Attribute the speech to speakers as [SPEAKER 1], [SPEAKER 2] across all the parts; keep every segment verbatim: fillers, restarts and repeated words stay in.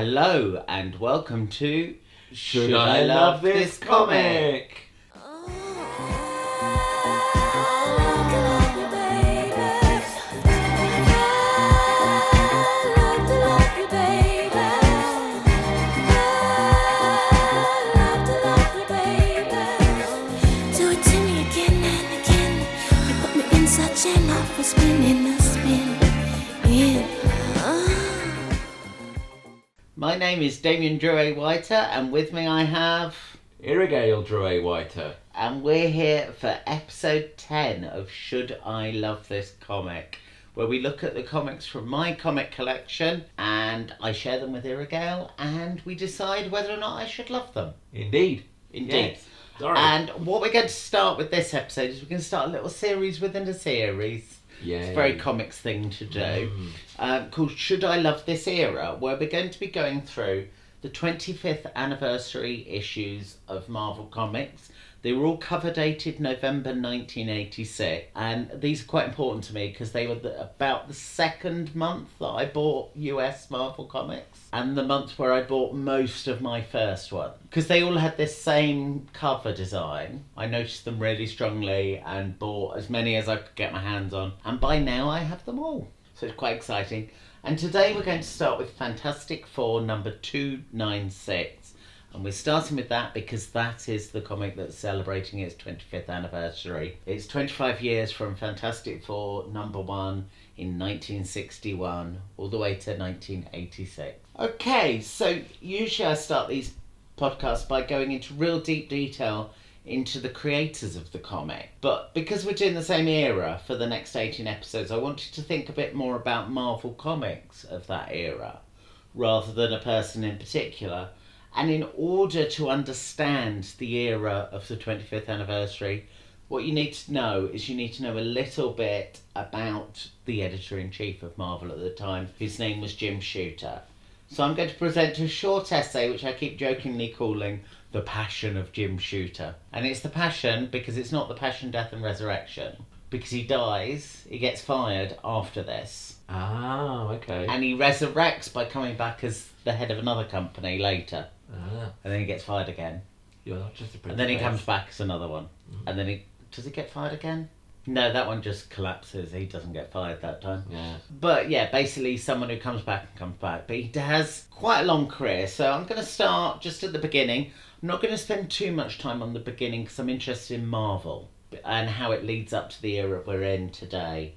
[SPEAKER 1] Hello and welcome to
[SPEAKER 2] Should, Should I, I Love This Comic? comic?
[SPEAKER 1] My name is Damien Drouet-Whiter, and with me I have...
[SPEAKER 2] Irrigale Drouet-Whiter.
[SPEAKER 1] And we're here for episode ten of Should I Love This Comic, where we look at the comics from my comic collection, and I share them with Irrigale, and we decide whether or not I should love them.
[SPEAKER 2] Indeed.
[SPEAKER 1] Indeed.
[SPEAKER 2] Yes. Sorry.
[SPEAKER 1] And what we're going to start with this episode is we're going to start a little series within a series.
[SPEAKER 2] Yay.
[SPEAKER 1] It's a very comics thing to do,
[SPEAKER 2] Mm.
[SPEAKER 1] uh, called Should I Love This Era, where we're going to be going through the twenty-fifth anniversary issues of Marvel Comics. They were all cover dated November nineteen eighty-six, and these are quite important to me because they were the, about the second month that I bought U S Marvel Comics, and the month where I bought most of my first one. Because they all had this same cover design, I noticed them really strongly and bought as many as I could get my hands on, and by now I have them all. So it's quite exciting. And today we're going to start with Fantastic Four number two ninety-six. And we're starting with that because that is the comic that's celebrating its twenty-fifth anniversary. It's twenty-five years from Fantastic Four number one in nineteen sixty-one all the way to nineteen eighty-six. Okay, so usually I start these podcasts by going into real deep detail into the creators of the comic. But because we're doing the same era for the next eighteen episodes, I wanted to think a bit more about Marvel Comics of that era rather than a person in particular. And in order to understand the era of the twenty-fifth anniversary, what you need to know is you need to know a little bit about the editor-in-chief of Marvel at the time, whose name was Jim Shooter. So I'm going to present a short essay, which I keep jokingly calling The Passion of Jim Shooter. And it's the passion because it's not the passion, death and resurrection. Because he dies, he gets fired after this.
[SPEAKER 2] Ah, okay.
[SPEAKER 1] And he resurrects by coming back as the head of another company later.
[SPEAKER 2] Ah.
[SPEAKER 1] And then he gets fired again.
[SPEAKER 2] You're not just a
[SPEAKER 1] And then he comes back as another one. Mm. And then he... Does he get fired again? No, that one just collapses. He doesn't get fired that time.
[SPEAKER 2] Yeah.
[SPEAKER 1] But yeah, basically someone who comes back and comes back. But he has quite a long career. So I'm going to start just at the beginning. I'm not going to spend too much time on the beginning because I'm interested in Marvel and how it leads up to the era we're in today.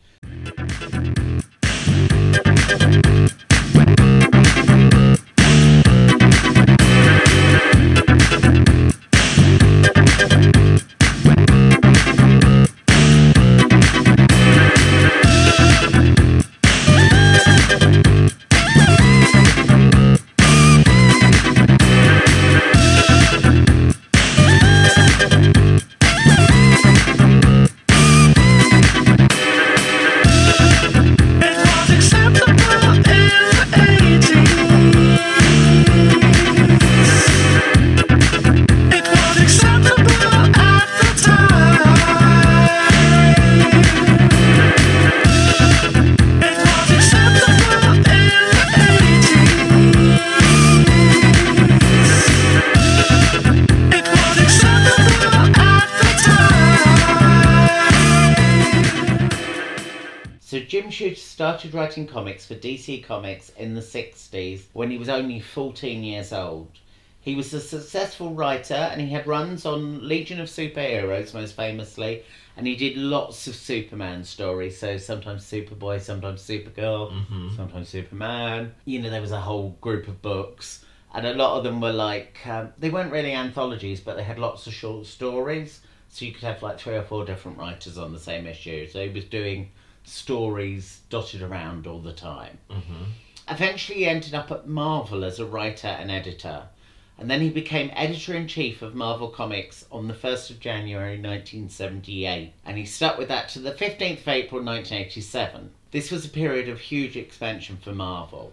[SPEAKER 1] Jim Shooter started writing comics for D C Comics in the sixties when he was only fourteen years old. He was a successful writer and he had runs on Legion of Superheroes most famously, and he did lots of Superman stories, so sometimes Superboy, sometimes Supergirl,
[SPEAKER 2] mm-hmm.
[SPEAKER 1] sometimes Superman. You know, there was a whole group of books and a lot of them were like, um, they weren't really anthologies, but they had lots of short stories, so you could have like three or four different writers on the same issue. So he was doing stories dotted around all the time.
[SPEAKER 2] Mm-hmm.
[SPEAKER 1] Eventually he ended up at Marvel as a writer and editor, and then he became editor-in-chief of Marvel Comics on the first of January nineteen seventy-eight, and he stuck with that to the fifteenth of April nineteen eighty-seven. This was a period of huge expansion for Marvel.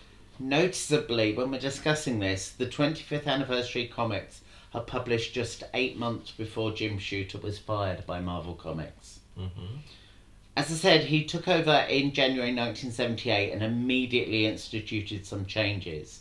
[SPEAKER 1] Noticeably, when we're discussing this, the twenty-fifth anniversary comics are published just eight months before Jim Shooter was fired by Marvel Comics.
[SPEAKER 2] Mm-hmm.
[SPEAKER 1] As I said, he took over in January nineteen seventy-eight and immediately instituted some changes.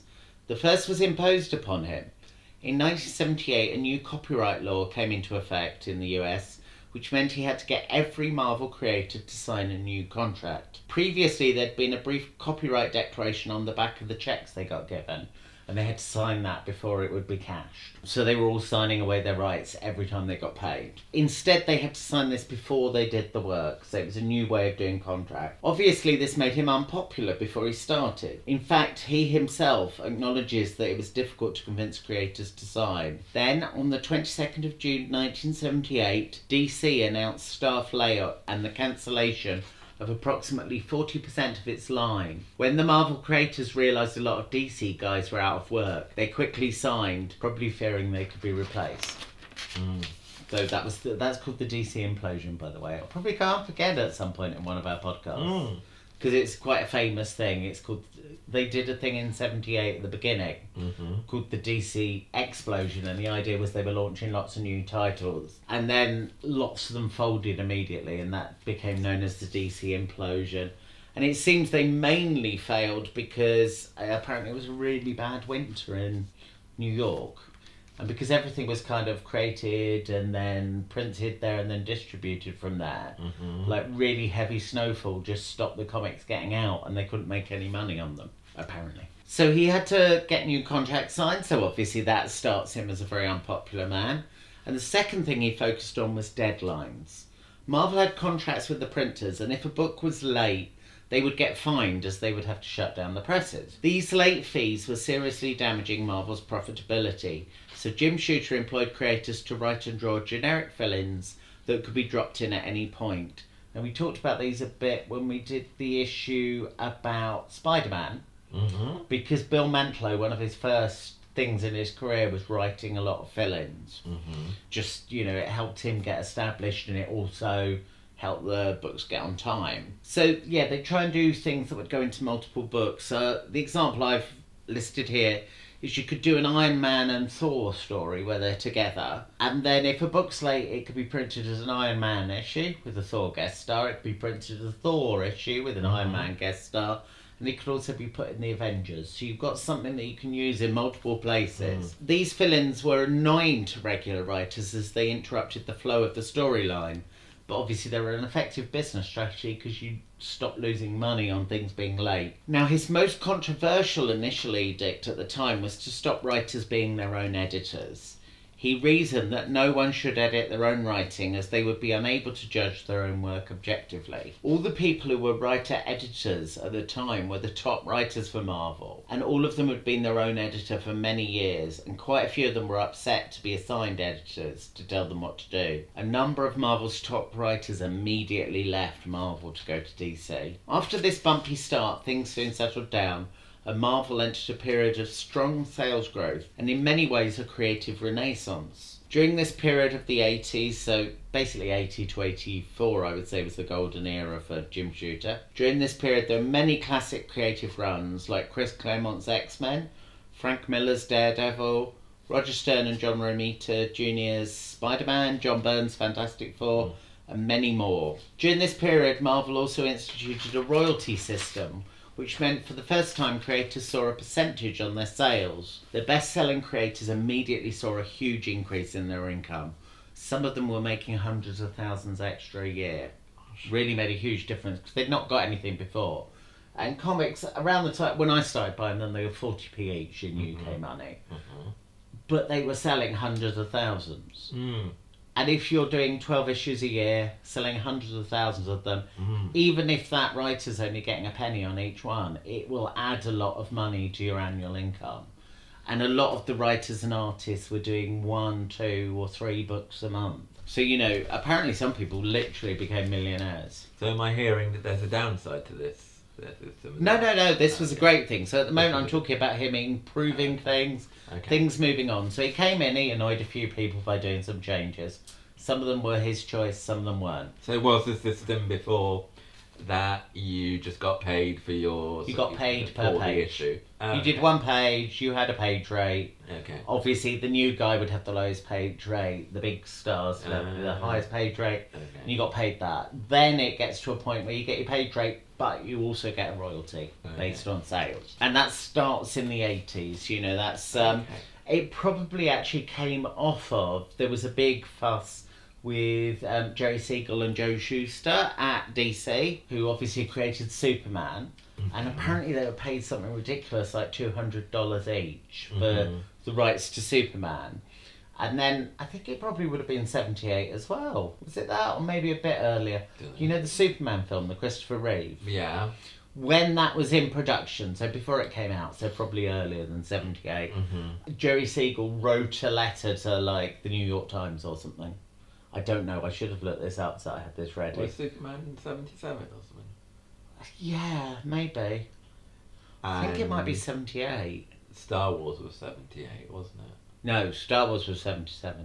[SPEAKER 1] The first was imposed upon him. In nineteen seventy-eight, a new copyright law came into effect in the U S, which meant he had to get every Marvel creator to sign a new contract. Previously, there'd been a brief copyright declaration on the back of the checks they got given, and they had to sign that before it would be cashed. So they were all signing away their rights every time they got paid. Instead, they had to sign this before they did the work, so it was a new way of doing contract. Obviously, this made him unpopular before he started. In fact, he himself acknowledges that it was difficult to convince creators to sign. Then, on the twenty-second of June nineteen seventy-eight, D C announced staff layoff and the cancellation of approximately forty percent of its line. When the Marvel creators realised a lot of D C guys were out of work, they quickly signed, probably fearing they could be replaced.
[SPEAKER 2] Mm.
[SPEAKER 1] So that was the, that's called the D C implosion, by the way. I'll probably come up again at some point in one of our podcasts. Because mm. it's quite a famous thing. It's called, they did a thing in seventy-eight at the beginning
[SPEAKER 2] mm-hmm.
[SPEAKER 1] called the D C explosion, and the idea was they were launching lots of new titles, and then lots of them folded immediately, and that became known as the D C implosion. And it seems they mainly failed because uh, apparently it was a really bad winter in New York, and because everything was kind of created and then printed there and then distributed from there,
[SPEAKER 2] mm-hmm.
[SPEAKER 1] like really heavy snowfall just stopped the comics getting out, and they couldn't make any money on them, apparently. So he had to get new contracts signed, so obviously that starts him as a very unpopular man. And the second thing he focused on was deadlines. Marvel had contracts with the printers, and if a book was late, they would get fined, as they would have to shut down the presses. These late fees were seriously damaging Marvel's profitability, so Jim Shooter employed creators to write and draw generic fill-ins that could be dropped in at any point. And we talked about these a bit when we did the issue about Spider-Man,
[SPEAKER 2] Mm-hmm.
[SPEAKER 1] because Bill Mantlo, one of his first things in his career was writing a lot of fill-ins.
[SPEAKER 2] Mm-hmm.
[SPEAKER 1] Just, you know, it helped him get established, and it also helped the books get on time. So, yeah, they try and do things that would go into multiple books. Uh, the example I've listed here is you could do an Iron Man and Thor story where they're together, and then if a book's late, it could be printed as an Iron Man issue with a Thor guest star. It could be printed as a Thor issue with an mm-hmm. Iron Man guest star. And it could also be put in the Avengers. So you've got something that you can use in multiple places. Mm. These fill-ins were annoying to regular writers as they interrupted the flow of the storyline. But obviously they were an effective business strategy because you stop losing money on things being late. Now, his most controversial initial edict at the time was to stop writers being their own editors. He reasoned that no one should edit their own writing as they would be unable to judge their own work objectively. All the people who were writer-editors at the time were the top writers for Marvel, and all of them had been their own editor for many years, and quite a few of them were upset to be assigned editors to tell them what to do. A number of Marvel's top writers immediately left Marvel to go to D C. After this bumpy start, things soon settled down, and Marvel entered a period of strong sales growth and in many ways a creative renaissance. During this period of the eighties, so basically eighty to eighty-four I would say was the golden era for Jim Shooter. During this period there were many classic creative runs like Chris Claremont's X-Men, Frank Miller's Daredevil, Roger Stern and John Romita Junior's Spider-Man, John Byrne's Fantastic Four, mm. and many more. During this period Marvel also instituted a royalty system, which meant for the first time creators saw a percentage on their sales. The best-selling creators immediately saw a huge increase in their income. Some of them were making hundreds of thousands extra a year. Really made a huge difference because they'd not got anything before. And comics, around the time when I started buying them, they were forty p each in mm-hmm. U K money.
[SPEAKER 2] Mm-hmm.
[SPEAKER 1] But they were selling hundreds of thousands.
[SPEAKER 2] Mm.
[SPEAKER 1] And if you're doing twelve issues a year, selling hundreds of thousands of them,
[SPEAKER 2] mm.
[SPEAKER 1] even if that writer's only getting a penny on each one, it will add a lot of money to your annual income. And a lot of the writers and artists were doing one, two or three books a month. So, you know, apparently some people literally became millionaires.
[SPEAKER 2] So am I hearing that there's a downside to this?
[SPEAKER 1] No, no, no, this was a great thing. So at the moment I'm talking about him improving things, okay. things moving on. So he came in, he annoyed a few people by doing some changes. Some of them were his choice, some of them weren't.
[SPEAKER 2] So was the system before that you just got paid for your...
[SPEAKER 1] You got paid per page.
[SPEAKER 2] Issue? Oh,
[SPEAKER 1] you
[SPEAKER 2] okay.
[SPEAKER 1] did one page, you had a page rate.
[SPEAKER 2] Okay.
[SPEAKER 1] Obviously the new guy would have the lowest page rate, the big stars would have
[SPEAKER 2] uh,
[SPEAKER 1] the highest page rate,
[SPEAKER 2] okay.
[SPEAKER 1] and you got paid that. Then it gets to a point where you get your page rate but you also get a royalty
[SPEAKER 2] Okay.
[SPEAKER 1] based on sales. And that starts in the eighties, you know, that's... Um,
[SPEAKER 2] Okay.
[SPEAKER 1] It probably actually came off of... There was a big fuss with um, Jerry Siegel and Joe Shuster at D C, who obviously created Superman.
[SPEAKER 2] Mm-hmm.
[SPEAKER 1] And apparently they were paid something ridiculous, like two hundred dollars each for
[SPEAKER 2] Mhm.
[SPEAKER 1] the rights to Superman. And then I think it probably would have been seventy-eight as well. Was it that? Or maybe a bit earlier.
[SPEAKER 2] Dunno.
[SPEAKER 1] You know the Superman film, the Christopher Reeve?
[SPEAKER 2] Yeah.
[SPEAKER 1] When that was in production, so before it came out, so probably earlier than seventy-eight,
[SPEAKER 2] Mm-hmm.
[SPEAKER 1] Jerry Siegel wrote a letter to, like, the New York Times or something. I don't know, I should have looked this up so I had this ready.
[SPEAKER 2] Was Superman in seventy-seven or something?
[SPEAKER 1] Yeah, maybe. I think it might be
[SPEAKER 2] And
[SPEAKER 1] seventy-eight.
[SPEAKER 2] Star Wars was seventy-eight, wasn't it?
[SPEAKER 1] No, Star Wars was seventy-seven.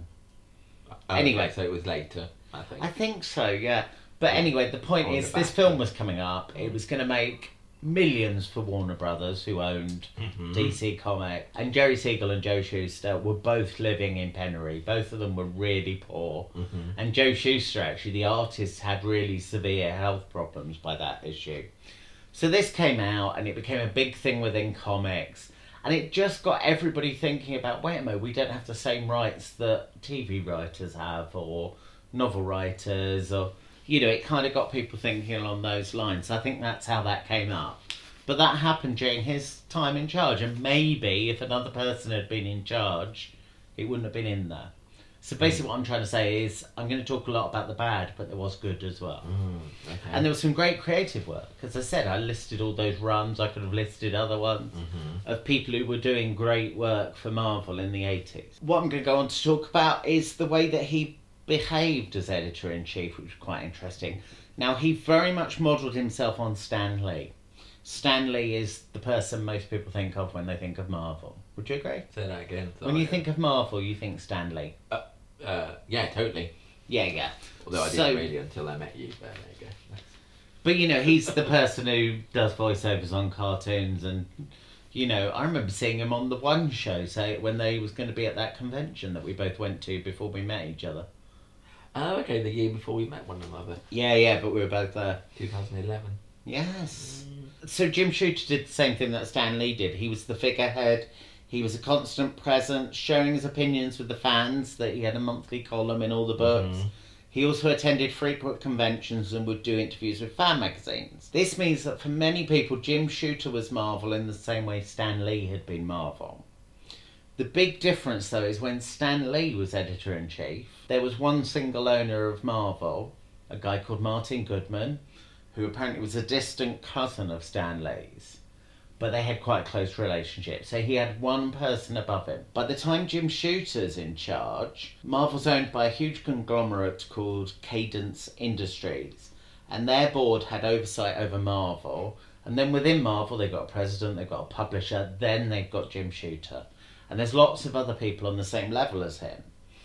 [SPEAKER 2] Oh,
[SPEAKER 1] Anyway.
[SPEAKER 2] okay, so it was later, I think.
[SPEAKER 1] I think so, yeah. But
[SPEAKER 2] Yeah.
[SPEAKER 1] anyway, the point
[SPEAKER 2] On
[SPEAKER 1] is,
[SPEAKER 2] the
[SPEAKER 1] this
[SPEAKER 2] back.
[SPEAKER 1] film was coming up. It was going to make millions for Warner Brothers, who owned
[SPEAKER 2] Mhm.
[SPEAKER 1] D C Comics. And Jerry Siegel and Joe Shuster were both living in penury. Both of them were really poor.
[SPEAKER 2] Mhm.
[SPEAKER 1] And Joe Shuster, actually, the artist, had really severe health problems by that issue. So this came out, and it became a big thing within comics. And it just got everybody thinking about, wait a minute, we don't have the same rights that T V writers have, or novel writers, or, you know, it kind of got people thinking along those lines. I think that's how that came up. But that happened during his time in charge, and maybe if another person had been in charge, it wouldn't have been in there. So basically what I'm trying to say is, I'm going to talk a lot about the bad, but there was good as well.
[SPEAKER 2] Mm, okay.
[SPEAKER 1] And there was some great creative work. As I said, I listed all those runs. I could have listed other ones
[SPEAKER 2] Mhm.
[SPEAKER 1] of people who were doing great work for Marvel in the eighties. What I'm going to go on to talk about is the way that he behaved as editor-in-chief, which was quite interesting. Now, he very much modelled himself on Stan Lee. Stan Lee is the person most people think of when they think of Marvel. Would you agree?
[SPEAKER 2] Say that again.
[SPEAKER 1] When you
[SPEAKER 2] sorry.
[SPEAKER 1] think of Marvel, you think Stan Lee.
[SPEAKER 2] Uh, yeah, totally.
[SPEAKER 1] Yeah, yeah.
[SPEAKER 2] Although I didn't
[SPEAKER 1] So-
[SPEAKER 2] really until I met you, but there you go. That's-
[SPEAKER 1] But, you know, he's the person who does voiceovers on cartoons, and, you know, I remember seeing him on the One Show, say, when they was going to be at that convention that we both went to before we met each other.
[SPEAKER 2] Oh, okay, the year before we met one another,
[SPEAKER 1] Yeah, yeah, but we were both there.
[SPEAKER 2] twenty eleven.
[SPEAKER 1] Yes. So Jim Shooter did the same thing that Stan Lee did. He was the figurehead. He was a constant presence, sharing his opinions with the fans, that he had a monthly column in all the books.
[SPEAKER 2] Mhm.
[SPEAKER 1] He also attended frequent conventions and would do interviews with fan magazines. This means that for many people, Jim Shooter was Marvel in the same way Stan Lee had been Marvel. The big difference, though, is when Stan Lee was editor-in-chief, there was one single owner of Marvel, a guy called Martin Goodman, who apparently was a distant cousin of Stan Lee's, but they had quite a close relationship. So he had one person above him. By the time Jim Shooter's in charge, Marvel's owned by a huge conglomerate called Cadence Industries, and their board had oversight over Marvel. And then within Marvel, they've got a president, they've got a publisher, then they've got Jim Shooter. And there's lots of other people on the same level as him.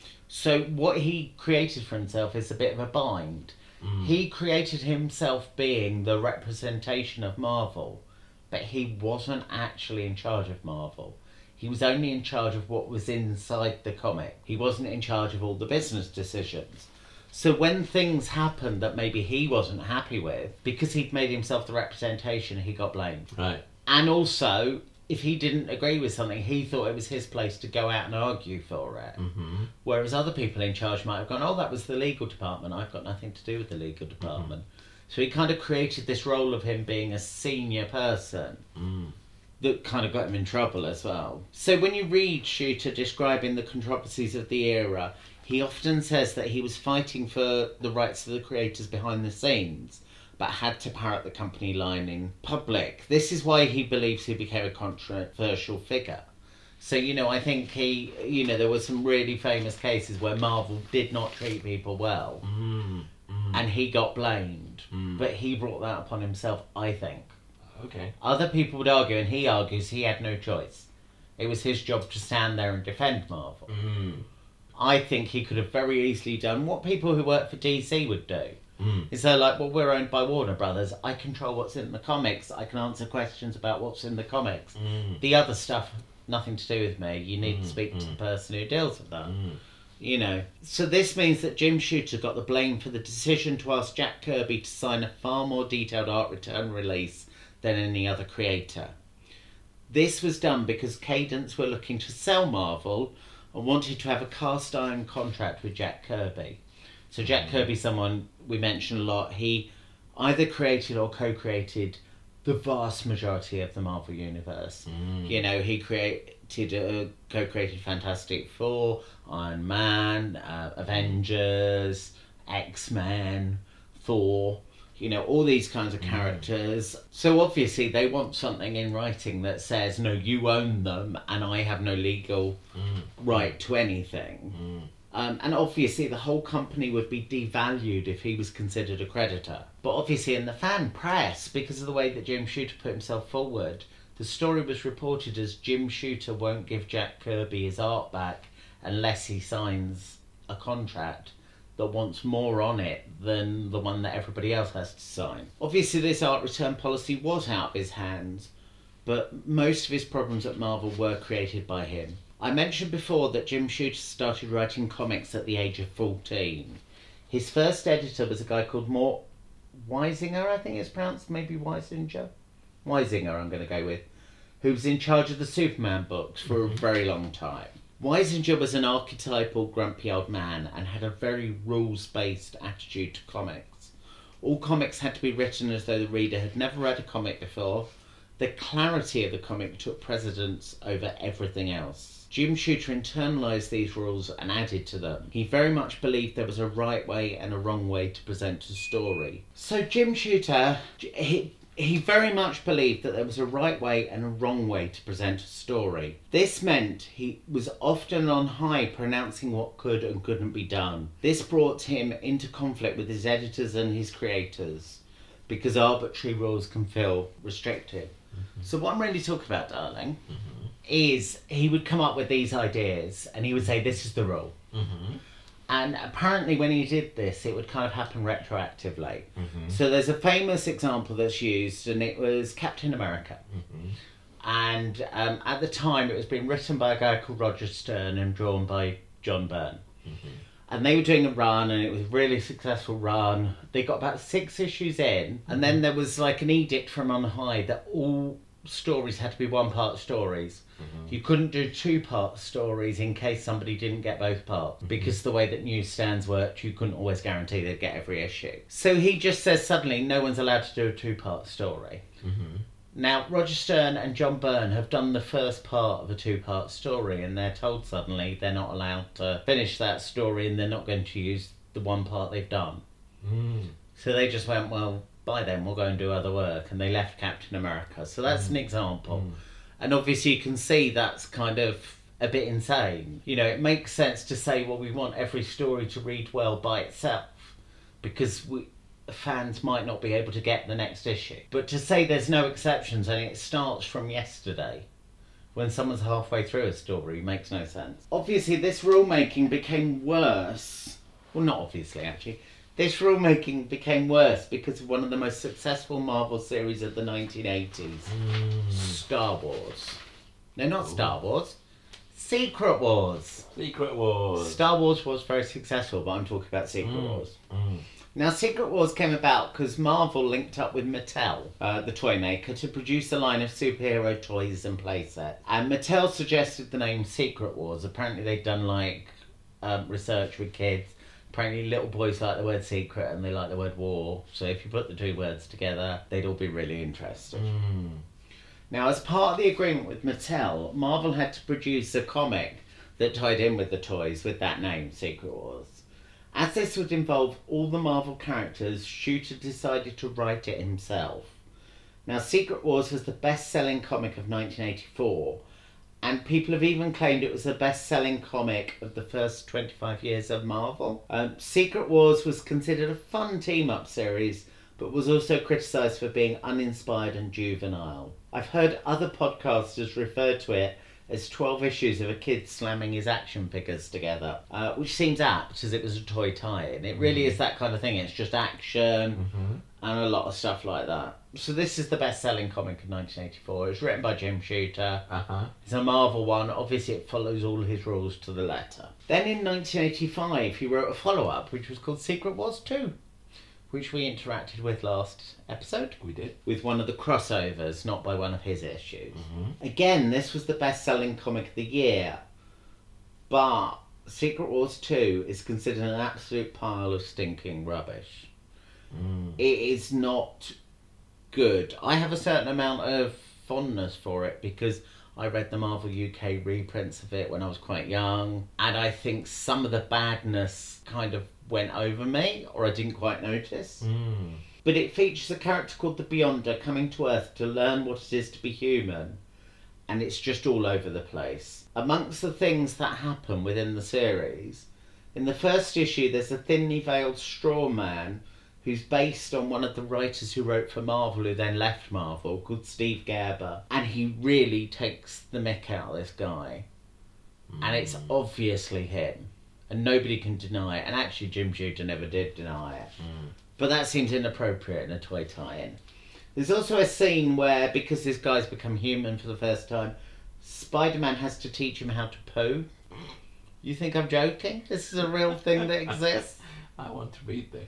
[SPEAKER 1] So what he created for himself is a bit of a bind.
[SPEAKER 2] Mm.
[SPEAKER 1] He created himself being the representation of Marvel, but he wasn't actually in charge of Marvel. He was only in charge of what was inside the comic. He wasn't in charge of all the business decisions. So when things happened that maybe he wasn't happy with, because he'd made himself the representation, he got blamed.
[SPEAKER 2] Right.
[SPEAKER 1] And also, if he didn't agree with something, he thought it was his place to go out and argue for it.
[SPEAKER 2] Mm-hmm.
[SPEAKER 1] Whereas other people in charge might have gone, oh, that was the legal department, I've got nothing to do with the legal department. So he kind of created this role of him being a senior person
[SPEAKER 2] Mm.
[SPEAKER 1] that kind of got him in trouble as well. So when you read Shooter describing the controversies of the era, he often says that he was fighting for the rights of the creators behind the scenes, but had to parrot the company line in public. This is why he believes he became a controversial figure. So, you know, I think he, you know, there were some really famous cases where Marvel did not treat people well,
[SPEAKER 2] Mm. Mm.
[SPEAKER 1] and he got blamed.
[SPEAKER 2] Mm.
[SPEAKER 1] But he brought that upon himself, I think.
[SPEAKER 2] Okay.
[SPEAKER 1] Other people would argue, and he argues, he had no choice. It was his job to stand there and defend Marvel.
[SPEAKER 2] Mm.
[SPEAKER 1] I think he could have very easily done what people who work for D C would do.
[SPEAKER 2] Mm.
[SPEAKER 1] Is they're like, well, we're owned by Warner Brothers. I control what's in the comics. I can answer questions about what's in the comics.
[SPEAKER 2] Mm.
[SPEAKER 1] The other stuff, nothing to do with me. You need
[SPEAKER 2] Mm,
[SPEAKER 1] to speak to
[SPEAKER 2] mm.
[SPEAKER 1] the person who deals with that.
[SPEAKER 2] Mm.
[SPEAKER 1] You know, so this means that Jim Shooter got the blame for the decision to ask Jack Kirby to sign a far more detailed art return release than any other creator. This was done because Cadence were looking to sell Marvel and wanted to have a cast iron contract with Jack Kirby. So Jack Kirby, someone we mentioned a lot, he either created or co-created the vast majority of the Marvel Universe.
[SPEAKER 2] Mm.
[SPEAKER 1] You know, he created, uh, co-created Fantastic Four, Iron Man, uh, Avengers, X-Men, Thor, you know, all these kinds of characters. Mm. So obviously they want something in writing that says, no, you own them and I have no legal mm. right to anything. Mm. Um, and obviously the whole company would be devalued if he was considered a creditor. But obviously in the fan press, because of the way that Jim Shooter put himself forward, the story was reported as Jim Shooter won't give Jack Kirby his art back unless he signs a contract that wants more on it than the one that everybody else has to sign. Obviously this art return policy was out of his hands, but most of his problems at Marvel were created by him. I mentioned before that Jim Shooter started writing comics at the age of fourteen. His first editor was a guy called Mort Weisinger, I think it's pronounced, maybe Weisinger? Weisinger, I'm going to go with, who was in charge of the Superman books for mm-hmm. a very long time. Weisinger was an archetypal grumpy old man and had a very rules-based attitude to comics. All comics had to be written as though the reader had never read a comic before. The clarity of the comic took precedence over everything else. Jim Shooter internalised these rules and added to them. He very much believed there was a right way and a wrong way to present a story. So Jim Shooter, he, he very much believed that there was a right way and a wrong way to present a story. This meant he was often on high pronouncing what could and couldn't be done. This brought him into conflict with his editors and his creators, because arbitrary rules can feel restrictive. Mm-hmm. So what I'm really talking about, darling, mm-hmm. is he would come up with these ideas and he would say, this is the rule. Mm-hmm. And apparently when he did this, it would kind of happen retroactively. Mm-hmm. So there's a famous example that's used, and it was Captain America. Mm-hmm. And um, at the time, it was being written by a guy called Roger Stern and drawn by John Byrne. Mm-hmm. And they were doing a run, and it was a really successful run. They got about six issues in, mm-hmm. and then there was like an edict from on high that all stories had to be one-part stories. Mm-hmm. You couldn't do two-part stories in case somebody didn't get both parts, mm-hmm. because the way that newsstands worked, you couldn't always guarantee they'd get every issue. So he just says suddenly no one's allowed to do a two-part story. Mm-hmm. Now, Roger Stern and John Byrne have done the first part of a two-part story, and they're told suddenly they're not allowed to finish that story and they're not going to use the one part they've done. Mm. So they just went, well, by then we'll go and do other work, and they left Captain America. So that's mm. an example. Mm. And obviously you can see that's kind of a bit insane. You know, it makes sense to say, well, we want every story to read well by itself, because we... fans might not be able to get the next issue. But to say there's no exceptions and it starts from yesterday when someone's halfway through a story makes no sense. Obviously this rulemaking became worse. Well, not obviously actually. This rulemaking became worse because of one of the most successful Marvel series of the nineteen eighties. Mm. Star Wars. No, not Ooh. Star Wars. Secret Wars.
[SPEAKER 2] Secret Wars.
[SPEAKER 1] Star Wars was very successful, but I'm talking about Secret mm. Wars. Mm. Now, Secret Wars came about because Marvel linked up with Mattel, uh, the toy maker, to produce a line of superhero toys and playsets. And Mattel suggested the name Secret Wars. Apparently they'd done, like, um, research with kids. Apparently little boys like the word secret and they like the word war. So if you put the two words together, they'd all be really interested. Mm. Now, as part of the agreement with Mattel, Marvel had to produce a comic that tied in with the toys with that name, Secret Wars. As this would involve all the Marvel characters, Shooter decided to write it himself. Now, Secret Wars was the best-selling comic of nineteen eighty-four, and people have even claimed it was the best-selling comic of the first twenty-five years of Marvel. Um, Secret Wars was considered a fun team-up series, but was also criticised for being uninspired and juvenile. I've heard other podcasters refer to it as twelve issues of a kid slamming his action figures together, uh, which seems apt as it was a toy tie-in. It really mm. is that kind of thing. It's just action, mm-hmm. and a lot of stuff like that. So this is the best-selling comic of nineteen eighty-four. It was written by Jim Shooter.
[SPEAKER 2] Uh-huh.
[SPEAKER 1] It's a Marvel one. Obviously, it follows all his rules to the letter. Then in nineteen eighty-five, he wrote a follow-up, which was called Secret Wars two, which we interacted with last episode.
[SPEAKER 2] We did.
[SPEAKER 1] With one of the crossovers, not by one of his issues.
[SPEAKER 2] Mm-hmm.
[SPEAKER 1] Again, this was the best-selling comic of the year, but Secret Wars two is considered an absolute pile of stinking rubbish.
[SPEAKER 2] Mm.
[SPEAKER 1] It is not good. I have a certain amount of fondness for it because I read the Marvel U K reprints of it when I was quite young, and I think some of the badness kind of went over me, or I didn't quite notice.
[SPEAKER 2] Mm.
[SPEAKER 1] But it features a character called the Beyonder coming to Earth to learn what it is to be human, and it's just all over the place. Amongst the things that happen within the series, in the first issue there's a thinly veiled straw man who's based on one of the writers who wrote for Marvel who then left Marvel, called Steve Gerber, and he really takes the mick out of this guy. Mm. And it's obviously him, and nobody can deny it, and actually Jim Shooter never did deny it. Mm. But that seems inappropriate in a toy tie-in. There's also a scene where, because this guy's become human for the first time, Spider-Man has to teach him how to poo. You think I'm joking? This is a real thing that exists?
[SPEAKER 2] I want to read this.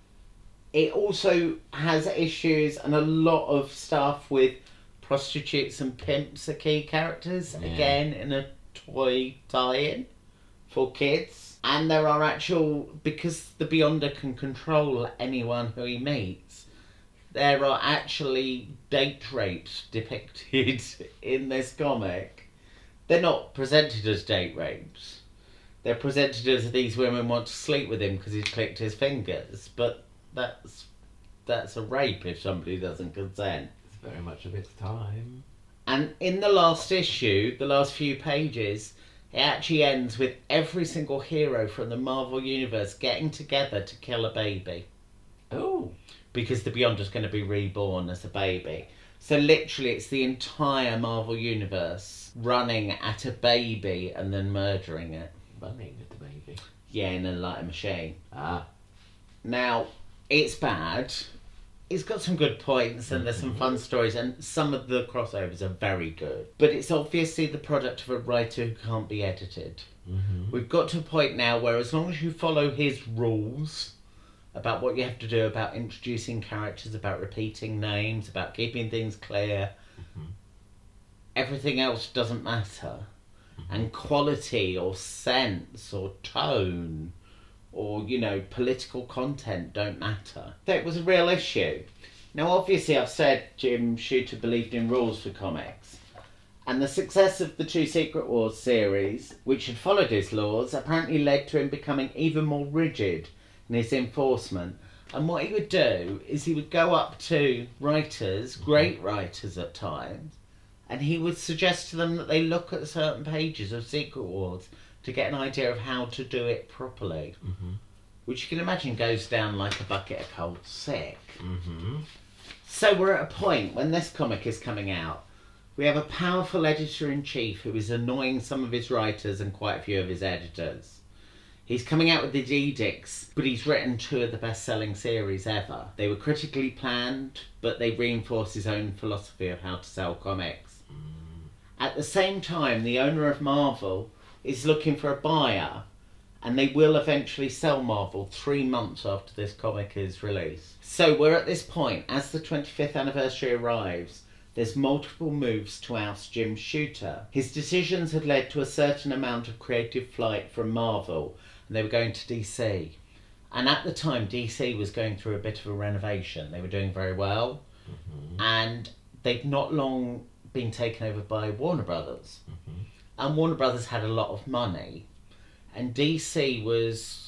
[SPEAKER 1] It also has issues and a lot of stuff with prostitutes and pimps are key characters, yeah. Again in a toy tie-in for kids. And there are actual, because the Beyonder can control anyone who he meets, there are actually date rapes depicted in this comic. They're not presented as date rapes. They're presented as these women want to sleep with him because he's clicked his fingers, but that's that's a rape if somebody doesn't consent.
[SPEAKER 2] It's very much of its time.
[SPEAKER 1] And in the last issue, the last few pages, it actually ends with every single hero from the Marvel Universe getting together to kill a baby.
[SPEAKER 2] Oh.
[SPEAKER 1] Because the Beyonder's going to be reborn as a baby. So literally it's the entire Marvel Universe running at a baby and then murdering it.
[SPEAKER 2] Running at a baby?
[SPEAKER 1] Yeah, in a lighter machine.
[SPEAKER 2] Ah.
[SPEAKER 1] Now, it's bad. It's got some good points and there's some fun stories and some of the crossovers are very good. But it's obviously the product of a writer who can't be edited. Mm-hmm. We've got to a point now where as long as you follow his rules about what you have to do about introducing characters, about repeating names, about keeping things clear, mm-hmm. everything else doesn't matter. Mm-hmm. And quality or sense or tone or, you know, political content don't matter. So it was a real issue. Now, obviously, I've said Jim Shooter believed in rules for comics. And the success of the two Secret Wars series, which had followed his laws, apparently led to him becoming even more rigid in his enforcement. And what he would do is he would go up to writers, great writers at times, and he would suggest to them that they look at certain pages of Secret Wars to get an idea of how to do it properly. Mm-hmm. Which you can imagine goes down like a bucket of cold sick. Mm-hmm. So we're at a point when this comic is coming out. We have a powerful editor-in-chief who is annoying some of his writers and quite a few of his editors. He's coming out with these edicts, but he's written two of the best-selling series ever. They were critically planned, but they reinforce his own philosophy of how to sell comics. Mm. At the same time, the owner of Marvel is looking for a buyer, and they will eventually sell Marvel three months after this comic is released. So we're at this point, as the twenty-fifth anniversary arrives, there's multiple moves to oust Jim Shooter. His decisions had led to a certain amount of creative flight from Marvel, and they were going to D C. And at the time, D C was going through a bit of a renovation. They were doing very well, mm-hmm. and they'd not long been taken over by Warner Brothers. Mm-hmm. And Warner Brothers had a lot of money, and D C was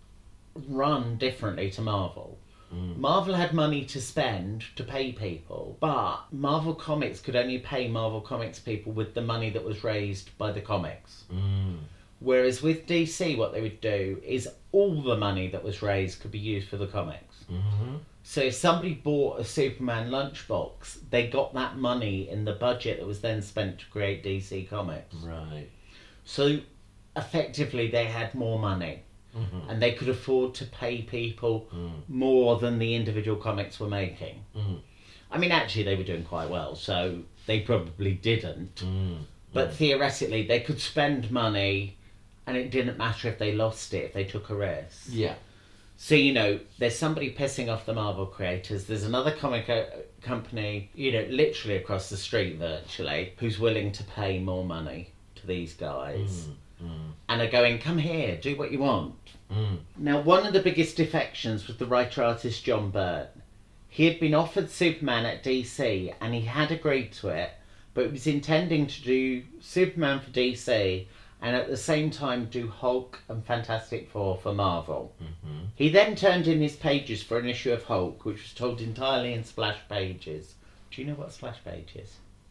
[SPEAKER 1] run differently to Marvel. Mm. Marvel had money to spend to pay people, but Marvel Comics could only pay Marvel Comics people with the money that was raised by the comics. Mm. Whereas with D C, what they would do is all the money that was raised could be used for the comics. Mm-hmm. So if somebody bought a Superman lunchbox, they got that money in the budget that was then spent to create D C Comics.
[SPEAKER 2] Right.
[SPEAKER 1] So effectively they had more money.
[SPEAKER 2] Mm-hmm.
[SPEAKER 1] and they could afford to pay people
[SPEAKER 2] Mm.
[SPEAKER 1] more than the individual comics were making.
[SPEAKER 2] Mm.
[SPEAKER 1] I mean, actually, they were doing quite well, so they probably didn't.
[SPEAKER 2] Mm.
[SPEAKER 1] But theoretically, they could spend money, and it didn't matter if they lost it, if they took a risk.
[SPEAKER 2] Yeah.
[SPEAKER 1] So, you know, there's somebody pissing off the Marvel creators. There's another comic uh, company, you know, literally across the street virtually, who's willing to pay more money to these guys.
[SPEAKER 2] Mm. Mm.
[SPEAKER 1] And are going, come here, do what you want.
[SPEAKER 2] Mm.
[SPEAKER 1] Now, one of the biggest defections was the writer-artist John Byrne. He had been offered Superman at D C, and he had agreed to it, but he was intending to do Superman for D C, and at the same time do Hulk and Fantastic Four for Marvel.
[SPEAKER 2] Mm-hmm.
[SPEAKER 1] He then turned in his pages for an issue of Hulk, which was told entirely in splash pages. Do you know what splash page is?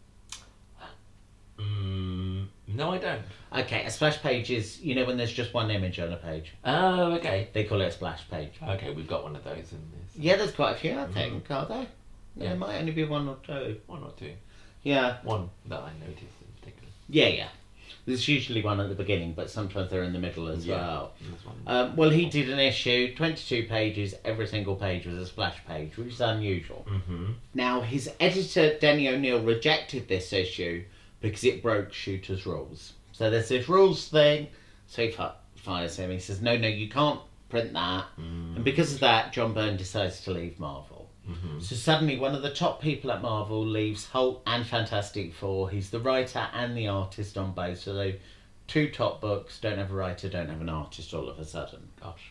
[SPEAKER 2] Mm, no, I don't.
[SPEAKER 1] Okay, a splash page is, you know, when there's just one image on a page.
[SPEAKER 2] Oh, okay.
[SPEAKER 1] They call it a splash page.
[SPEAKER 2] Okay, we've got one of those in this.
[SPEAKER 1] Yeah, there's quite a few, I think, are there?
[SPEAKER 2] Yeah.
[SPEAKER 1] There might only be one or two.
[SPEAKER 2] One or two.
[SPEAKER 1] Yeah.
[SPEAKER 2] One that I noticed in particular.
[SPEAKER 1] Yeah, yeah. There's usually one at the beginning, but sometimes they're in the middle as
[SPEAKER 2] Yeah.
[SPEAKER 1] well.
[SPEAKER 2] There's one.
[SPEAKER 1] Um, well, he did an issue, twenty-two pages, every single page was a splash page, which is unusual.
[SPEAKER 2] Mm-hmm.
[SPEAKER 1] Now, his editor, Denny O'Neil, rejected this issue because it broke Shooter's rules. So there's this rules thing, so he fi- fires him. He says, no, no, you can't print that.
[SPEAKER 2] Mm.
[SPEAKER 1] And because of that, John Byrne decides to leave Marvel.
[SPEAKER 2] Mm-hmm.
[SPEAKER 1] So suddenly one of the top people at Marvel leaves Hulk and Fantastic Four. He's the writer and the artist on both. So they two top books, don't have a writer, don't have an artist all of a sudden.
[SPEAKER 2] Gosh.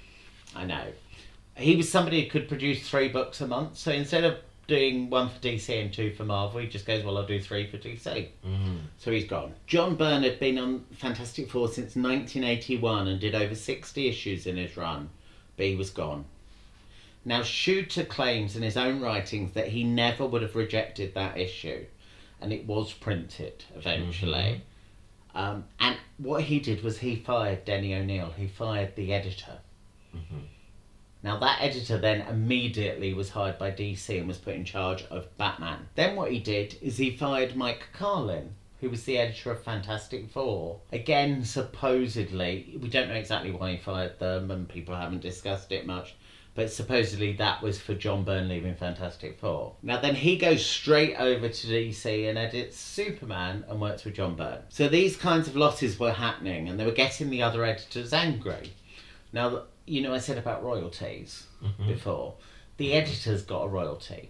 [SPEAKER 1] I know. He was somebody who could produce three books a month. So instead of doing one for D C and two for Marvel, he just goes, well, I'll do three for D C.
[SPEAKER 2] Mm.
[SPEAKER 1] So he's gone. John Byrne had been on Fantastic Four since nineteen eighty-one and did over sixty issues in his run, but he was gone. Now, Shooter claims in his own writings that he never would have rejected that issue, and it was printed eventually. Mm-hmm. Um, and what he did was he fired Denny O'Neil. He fired the editor.
[SPEAKER 2] Mm-hmm.
[SPEAKER 1] Now, that editor then immediately was hired by D C and was put in charge of Batman. Then what he did is he fired Mike Carlin, who was the editor of Fantastic Four. Again, supposedly, we don't know exactly why he fired them, and people haven't discussed it much, but supposedly that was for John Byrne leaving Fantastic Four. Now then he goes straight over to D C and edits Superman and works with John Byrne. So these kinds of losses were happening and they were getting the other editors angry. Now, you know I said about royalties
[SPEAKER 2] Mm-hmm.
[SPEAKER 1] before. The editors got a royalty.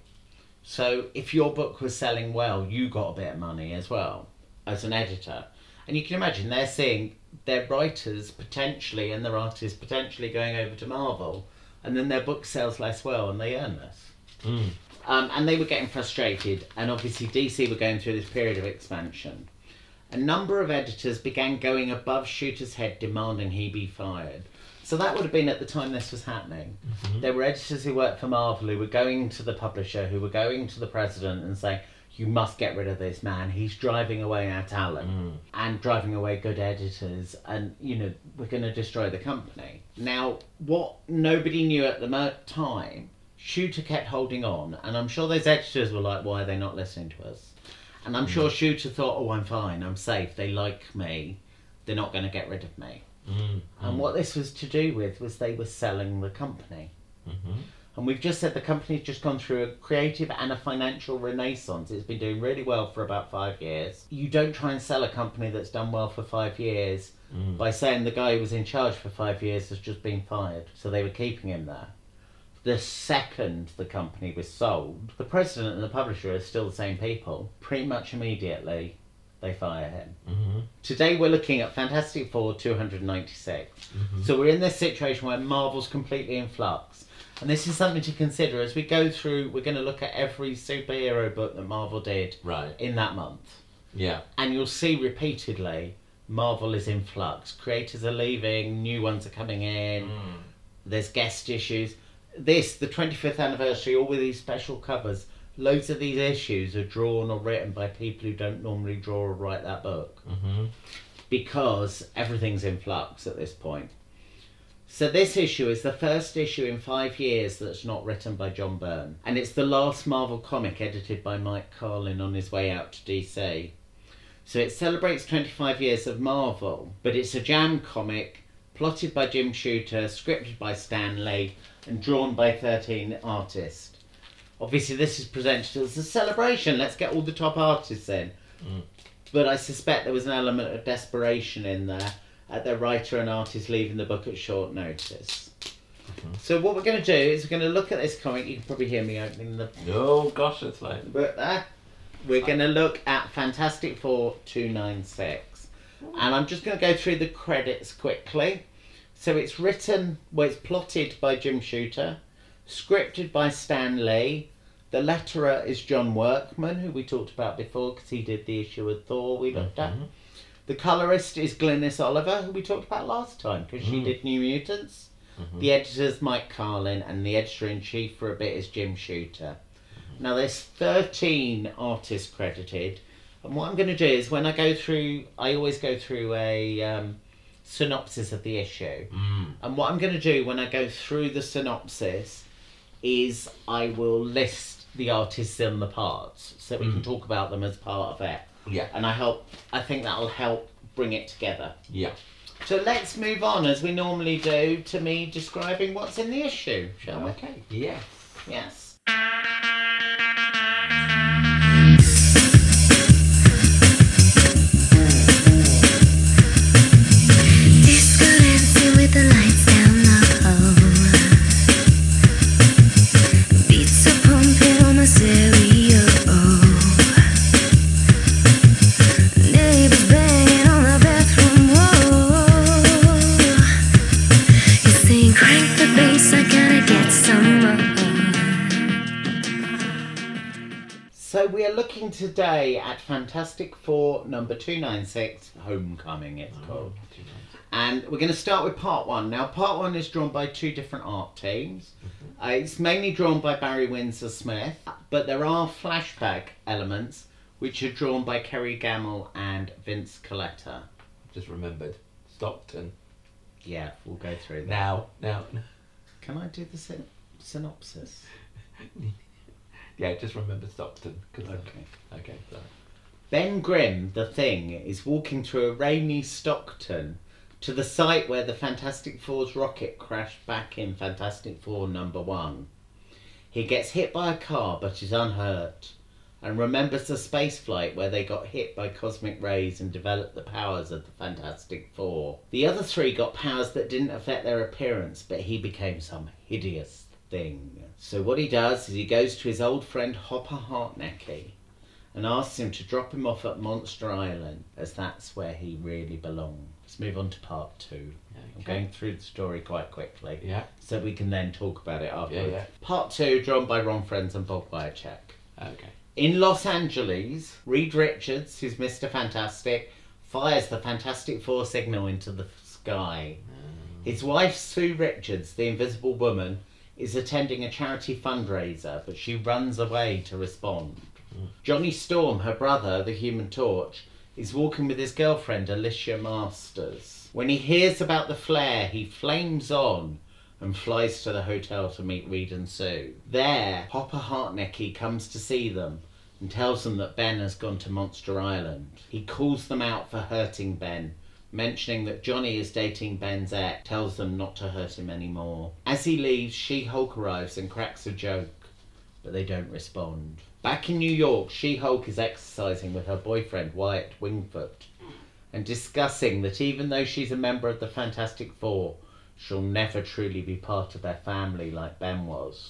[SPEAKER 1] So if your book was selling well, you got a bit of money as well as an editor. And you can imagine they're seeing their writers potentially and their artists potentially going over to Marvel, and then their book sells less well and they earn less.
[SPEAKER 2] Mm.
[SPEAKER 1] Um, and they were getting frustrated, and obviously D C were going through this period of expansion. A number of editors began going above Shooter's head demanding he be fired. So that would have been at the time this was happening.
[SPEAKER 2] Mm-hmm.
[SPEAKER 1] There were editors who worked for Marvel who were going to the publisher, who were going to the president and saying, you must get rid of this man, he's driving away our talent
[SPEAKER 2] Mm.
[SPEAKER 1] and driving away good editors, and you know, we're going to destroy the company. Now, what nobody knew at the mo- time, Shooter kept holding on, and I'm sure those editors were like, why are they not listening to us? And I'm
[SPEAKER 2] Mm.
[SPEAKER 1] sure Shooter thought, oh, I'm fine, I'm safe, they like me, they're not going to get rid of me.
[SPEAKER 2] Mm.
[SPEAKER 1] And what this was to do with was they were selling the company.
[SPEAKER 2] Mm-hmm.
[SPEAKER 1] And we've just said the company's just gone through a creative and a financial renaissance. It's been doing really well for about five years. You don't try and sell a company that's done well for five years
[SPEAKER 2] Mm.
[SPEAKER 1] by saying the guy who was in charge for five years has just been fired. So they were keeping him there. The second the company was sold, the president and the publisher are still the same people. Pretty much immediately, they fire him.
[SPEAKER 2] Mm-hmm.
[SPEAKER 1] Today we're looking at Fantastic Four two hundred ninety-six.
[SPEAKER 2] Mm-hmm.
[SPEAKER 1] So we're in this situation where Marvel's completely in flux. And this is something to consider as we go through. We're going to look at every superhero book that Marvel did
[SPEAKER 2] Right.
[SPEAKER 1] in that month.
[SPEAKER 2] Yeah.
[SPEAKER 1] And you'll see repeatedly, Marvel is in flux. Creators are leaving, new ones are coming in,
[SPEAKER 2] Mm.
[SPEAKER 1] there's guest issues. This, the twenty-fifth anniversary, all with these special covers, loads of these issues are drawn or written by people who don't normally draw or write that book.
[SPEAKER 2] Mm-hmm.
[SPEAKER 1] Because everything's in flux at this point. So this issue is the first issue in five years that's not written by John Byrne. And it's the last Marvel comic edited by Mike Carlin on his way out to D C. So it celebrates twenty-five years of Marvel, but it's a jam comic plotted by Jim Shooter, scripted by Stan Lee, and drawn by thirteen artists. Obviously, this is presented as a celebration. Let's get all the top artists in.
[SPEAKER 2] Mm.
[SPEAKER 1] But I suspect there was an element of desperation in there at the writer and artist leaving the book at short notice.
[SPEAKER 2] Mm-hmm.
[SPEAKER 1] So what we're going to do is we're going to look at this comic. You can probably hear me opening the
[SPEAKER 2] Oh gosh, it's like...
[SPEAKER 1] book there. We're going to look at Fantastic Four two ninety-six. And I'm just going to go through the credits quickly. So it's written, well, it's plotted by Jim Shooter, scripted by Stan Lee. The letterer is John Workman, who we talked about before because he did the issue with Thor we looked at.
[SPEAKER 2] Mm-hmm.
[SPEAKER 1] The colourist is Glynis Oliver, who we talked about last time because she
[SPEAKER 2] Mm.
[SPEAKER 1] did New Mutants.
[SPEAKER 2] Mm-hmm.
[SPEAKER 1] The editor's Mike Carlin, and the editor-in-chief for a bit is Jim Shooter.
[SPEAKER 2] Mm-hmm.
[SPEAKER 1] Now there's thirteen artists credited, and what I'm going to do is when I go through, I always go through a um, synopsis of the issue.
[SPEAKER 2] Mm.
[SPEAKER 1] And what I'm going to do when I go through the synopsis is I will list the artists in the parts so we
[SPEAKER 2] Mm.
[SPEAKER 1] can talk about them as part of it.
[SPEAKER 2] Yeah.
[SPEAKER 1] And I help. I think that'll help bring it together.
[SPEAKER 2] Yeah.
[SPEAKER 1] So let's move on as we normally do to me describing what's in the issue, shall we?
[SPEAKER 2] Okay. Yes.
[SPEAKER 1] Yes.
[SPEAKER 3] Disco dancing with the lights down low. Beats are pumping on the stereo. Neighbors banging on the bathroom wall. You're saying crank the bass, I gotta get some more.
[SPEAKER 1] So we are looking today at Fantastic Four number two ninety-six, Homecoming it's called. And we're going to start with part one. Now, part one is drawn by two different art teams. Uh, it's mainly drawn by Barry Windsor Smith, but there are flashback elements which are drawn by Kerry Gamble and Vince Coletta.
[SPEAKER 2] Just remembered. Stockton.
[SPEAKER 1] Yeah, we'll go through that.
[SPEAKER 2] Now, now.
[SPEAKER 1] Can I do the syn- synopsis?
[SPEAKER 2] Yeah, just remember Stockton. 'Cause I-
[SPEAKER 1] Okay.
[SPEAKER 2] Okay, sorry.
[SPEAKER 1] Ben Grimm, the Thing, is walking through a rainy Stockton to the site where the Fantastic Four's rocket crashed back in Fantastic Four number one. He gets hit by a car but is unhurt and remembers the space flight where they got hit by cosmic rays and developed the powers of the Fantastic Four. The other three got powers that didn't affect their appearance, but he became some hideous thing. So what he does is he goes to his old friend Hopper Hartnett and asks him to drop him off at Monster Island, as that's where he really belongs. Let's move on to part two. I'm
[SPEAKER 2] Okay.
[SPEAKER 1] going through the story quite quickly,
[SPEAKER 2] Yeah.
[SPEAKER 1] so we can then talk about it afterwards.
[SPEAKER 2] Yeah, yeah.
[SPEAKER 1] Part two, drawn by Ron Friends and Bob Wiacek.
[SPEAKER 2] Okay.
[SPEAKER 1] In Los Angeles, Reed Richards, who's Mister Fantastic, fires the Fantastic Four signal into the sky. His wife, Sue Richards, the Invisible Woman, is attending a charity fundraiser, but she runs away to respond.
[SPEAKER 2] Mm.
[SPEAKER 1] Johnny Storm, her brother, the Human Torch, is walking with his girlfriend, Alicia Masters. When he hears about the flare, he flames on and flies to the hotel to meet Reed and Sue. There, Hopper Hartnett comes to see them and tells them that Ben has gone to Monster Island. He calls them out for hurting Ben, mentioning that Johnny is dating Ben's ex, tells them not to hurt him anymore. As he leaves, She-Hulk arrives and cracks a joke, but they don't respond. Back in New York, She-Hulk is exercising with her boyfriend Wyatt Wingfoot and discussing that even though she's a member of the Fantastic Four, she'll never truly be part of their family like Ben was.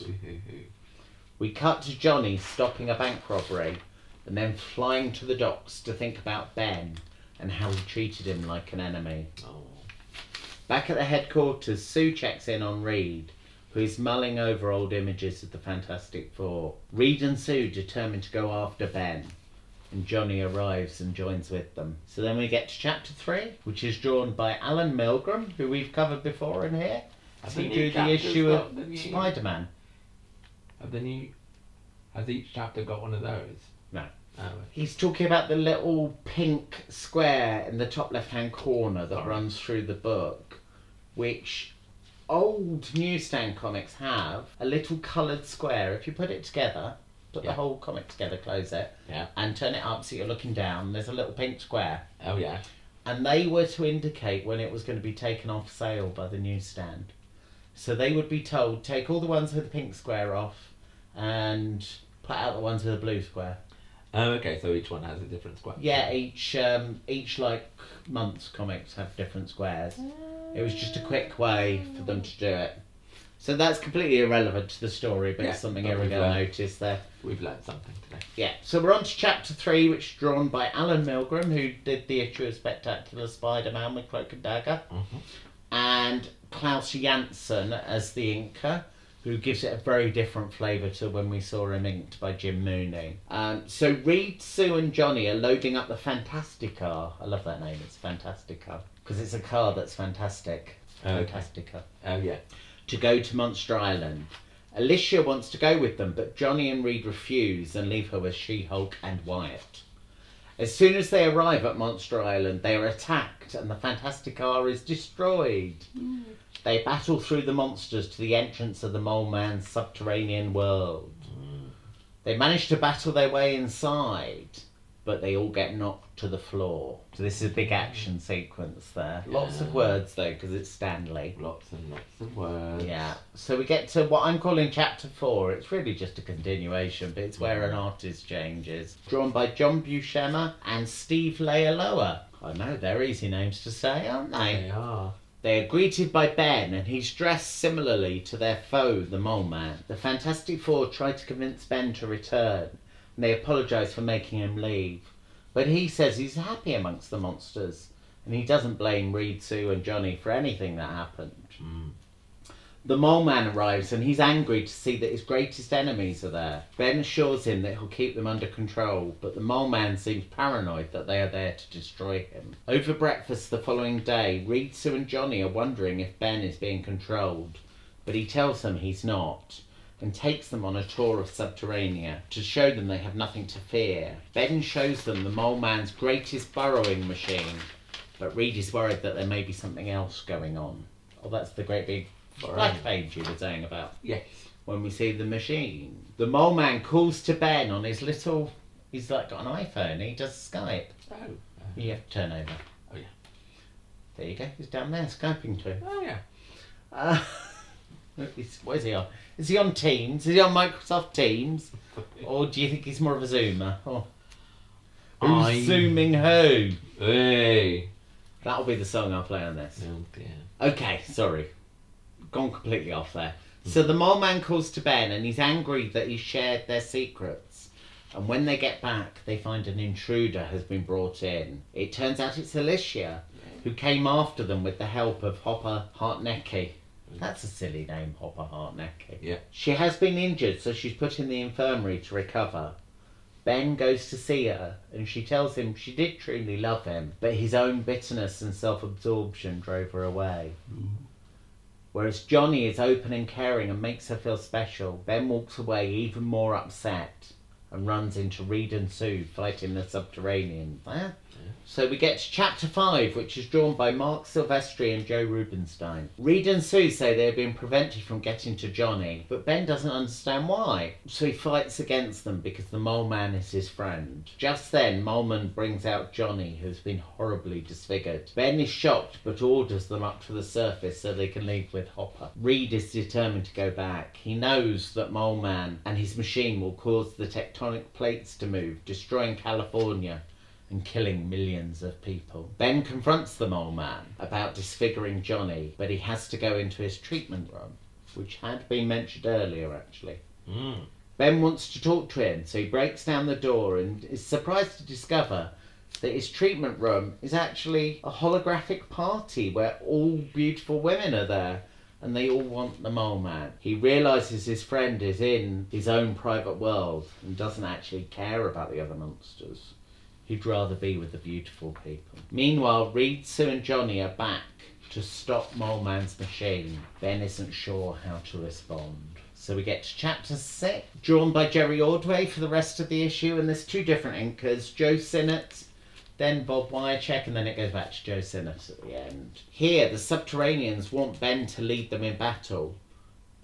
[SPEAKER 1] We cut to Johnny stopping a bank robbery and then flying to the docks to think about Ben and how he treated him like an enemy.
[SPEAKER 2] Oh.
[SPEAKER 1] Back at the headquarters, Sue checks in on Reed, who is mulling over old images of the Fantastic Four. Reed and Sue determine to go after Ben, and Johnny arrives and joins with them. So then we get to chapter three, which is drawn by Alan Milgram, who we've covered before in here.
[SPEAKER 2] Have
[SPEAKER 1] He
[SPEAKER 2] the new
[SPEAKER 1] drew the
[SPEAKER 2] chapters
[SPEAKER 1] issue
[SPEAKER 2] got
[SPEAKER 1] of
[SPEAKER 2] the new-
[SPEAKER 1] Spider-Man.
[SPEAKER 2] Have the new... Has each chapter got one of those?
[SPEAKER 1] No.
[SPEAKER 2] Oh, okay.
[SPEAKER 1] He's talking about the little pink square in the top left-hand corner that
[SPEAKER 2] Alright.
[SPEAKER 1] runs through the book, which old newsstand comics have a little coloured square. If you put it together, put
[SPEAKER 2] Yeah.
[SPEAKER 1] the whole comic together, close it,
[SPEAKER 2] Yeah.
[SPEAKER 1] and turn it up so you're looking down, there's a little pink square.
[SPEAKER 2] Oh, yeah.
[SPEAKER 1] and they were to indicate when it was going to be taken off sale by the newsstand. So they would be told, take all the ones with the pink square off and put out the ones with the blue square.
[SPEAKER 2] Oh, okay, so each one has a different square.
[SPEAKER 1] Yeah, each um, each like month's comics have different squares. It was just a quick way for them to do it. So that's completely irrelevant to the story, but
[SPEAKER 2] Yeah,
[SPEAKER 1] it's something
[SPEAKER 2] but we've
[SPEAKER 1] Erica
[SPEAKER 2] learned.
[SPEAKER 1] noticed there.
[SPEAKER 2] We've learned something today.
[SPEAKER 1] Yeah, so we're on to chapter three, which is drawn by Alan Milgram, who did the issue of Spectacular Spider-Man with Cloak and Dagger,
[SPEAKER 2] Mm-hmm.
[SPEAKER 1] and Klaus Janson as the inker, who gives it a very different flavour to when we saw him inked by Jim Mooney. Um, so Reed, Sue and Johnny are loading up the Fantastica. I love that name, it's Fantastica, because it's a car that's fantastic.
[SPEAKER 2] Okay.
[SPEAKER 1] Fantastica.
[SPEAKER 2] Oh, yeah.
[SPEAKER 1] To go to Monster Island. Alicia wants to go with them, but Johnny and Reed refuse and leave her with She-Hulk and Wyatt. As soon as they arrive at Monster Island, they are attacked and the Fantastica is destroyed. Mm. They battle through the monsters to the entrance of the Mole Man's subterranean world. Mm. They manage to battle their way inside, but they all get knocked to the floor. So this is a big action sequence there. Lots of words though, because it's Stanley.
[SPEAKER 2] Lots and lots of words.
[SPEAKER 1] Yeah. So we get to what I'm calling chapter four. It's really just a continuation, but it's where an artist changes. Drawn by John Buscema and Steve Leialoha. I know, they're easy names to say, aren't they?
[SPEAKER 2] They are.
[SPEAKER 1] They are greeted by Ben, and he's dressed similarly to their foe, the Mole Man. The Fantastic Four try to convince Ben to return, and they apologise for making him leave. But he says he's happy amongst the monsters, and he doesn't blame Reed, Sue and Johnny for anything that happened.
[SPEAKER 2] Mm.
[SPEAKER 1] The Mole Man arrives, and he's angry to see that his greatest enemies are there. Ben assures him that he'll keep them under control, but the Mole Man seems paranoid that they are there to destroy him. Over breakfast the following day, Reed, Sue and Johnny are wondering if Ben is being controlled, but he tells them he's not, and takes them on a tour of Subterranea to show them they have nothing to fear. Ben shows them the Mole Man's greatest burrowing machine, but Reed is worried that there may be something else going on. Oh, that's the great big black page you were saying about.
[SPEAKER 2] Yes.
[SPEAKER 1] When we see the machine. The Mole Man calls to Ben on his little... He's like got an iPhone, he does Skype.
[SPEAKER 2] Oh. Uh,
[SPEAKER 1] You have to turn over.
[SPEAKER 2] Oh, yeah.
[SPEAKER 1] There you go, he's down there Skyping to.
[SPEAKER 2] Oh, yeah.
[SPEAKER 1] Uh, he's, what is he on? Is he on Teams? Is he on Microsoft Teams? Or do you think he's more of a Zoomer? Oh. Who's
[SPEAKER 2] I-
[SPEAKER 1] zooming who?
[SPEAKER 2] Hey.
[SPEAKER 1] That'll be the song I'll play on this.
[SPEAKER 2] Oh, dear.
[SPEAKER 1] Okay, sorry. Gone completely off there. So the Mole Man calls to Ben and he's angry that he shared their secrets. And when they get back, they find an intruder has been brought in. It turns out it's Alicia, who came after them with the help of Hopper Hartnecke. That's a silly name, Hopper Hartnecke.
[SPEAKER 2] Yeah.
[SPEAKER 1] She has been injured, so she's put in the infirmary to recover. Ben goes to see her, and she tells him she did truly love him, but his own bitterness and self-absorption drove her away. Mm. Whereas Johnny is open and caring and makes her feel special, Ben walks away even more upset and runs into Reed and Sue fighting the Subterraneans. Yeah? So we get to chapter five, which is drawn by Mark Silvestri and Joe Rubinstein. Reed and Sue say they have been prevented from getting to Johnny, but Ben doesn't understand why. So he fights against them because the Mole Man is his friend. Just then, Mole Man brings out Johnny, who's been horribly disfigured. Ben is shocked, but orders them up to the surface so they can leave with Hopper. Reed is determined to go back. He knows that Mole Man and his machine will cause the tectonic plates to move, destroying California and killing millions of people. Ben confronts the Mole Man about disfiguring Johnny, but he has to go into his treatment room, which had been mentioned earlier actually.
[SPEAKER 2] Mm.
[SPEAKER 1] Ben wants to talk to him, so he breaks down the door and is surprised to discover that his treatment room is actually a holographic party where all beautiful women are there and they all want the Mole Man. He realises his friend is in his own private world and doesn't actually care about the other monsters. He'd rather be with the beautiful people. Meanwhile, Reed, Sue and Johnny are back to stop Mole Man's machine. Ben isn't sure how to respond. So we get to chapter six, drawn by Jerry Ordway for the rest of the issue, and there's two different inkers, Joe Sinnott, then Bob Wiacek, and then it goes back to Joe Sinnott at the end. Here, the Subterraneans want Ben to lead them in battle, but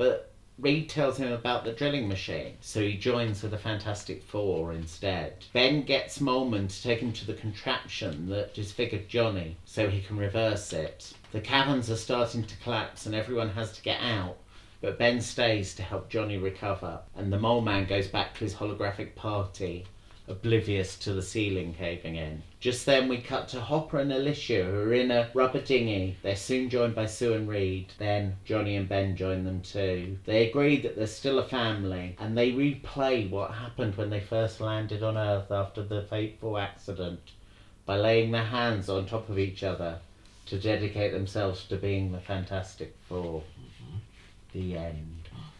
[SPEAKER 1] Reed tells him about the drilling machine, so he joins with the Fantastic Four instead. Ben gets Molman to take him to the contraption that disfigured Johnny, so he can reverse it. The caverns are starting to collapse and everyone has to get out, but Ben stays to help Johnny recover, and the Mole Man goes back to his holographic party, oblivious to the ceiling caving in. Just then we cut to Hopper and Alicia, who are in a rubber dinghy. They're soon joined by Sue and Reed. Then Johnny and Ben join them too. They agree that they're still a family, and they replay what happened when they first landed on Earth after the fateful accident by laying their hands on top of each other to dedicate themselves to being the Fantastic Four. Mm-hmm. The end.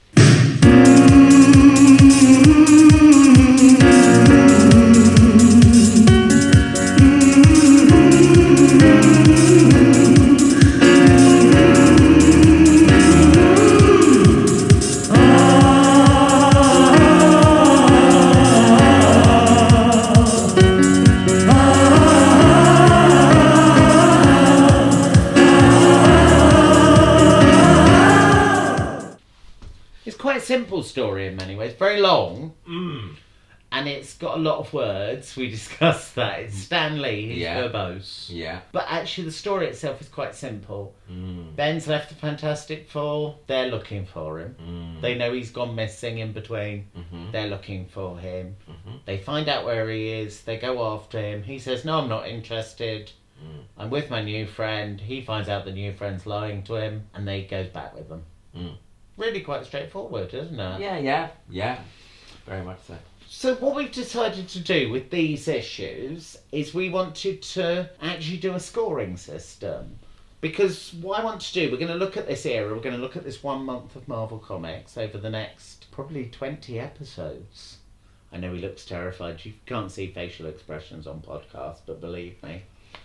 [SPEAKER 1] Simple story in many ways, very long,
[SPEAKER 2] Mm.
[SPEAKER 1] and it's got a lot of words. We discussed that. It's Stan Lee, he's
[SPEAKER 2] Yeah.
[SPEAKER 1] verbose.
[SPEAKER 2] Yeah.
[SPEAKER 1] But actually the story itself is quite simple.
[SPEAKER 2] Mm.
[SPEAKER 1] Ben's left the Fantastic Four, they're looking for him.
[SPEAKER 2] Mm.
[SPEAKER 1] They know he's gone missing in between,
[SPEAKER 2] Mm-hmm.
[SPEAKER 1] they're looking for him.
[SPEAKER 2] Mm-hmm.
[SPEAKER 1] They find out where he is, they go after him. He says, no, I'm not interested.
[SPEAKER 2] Mm.
[SPEAKER 1] I'm with my new friend. He finds out the new friend's lying to him, and they goes back with them.
[SPEAKER 2] Mm.
[SPEAKER 1] Really quite straightforward, isn't it?
[SPEAKER 2] Yeah, yeah, yeah. Very much so.
[SPEAKER 1] So what we've decided to do with these issues is we wanted to actually do a scoring system. Because what I want to do, we're going to look at this era, we're going to look at this one month of Marvel Comics over the next probably twenty episodes. I know he looks terrified. You can't see facial expressions on podcast, but believe me.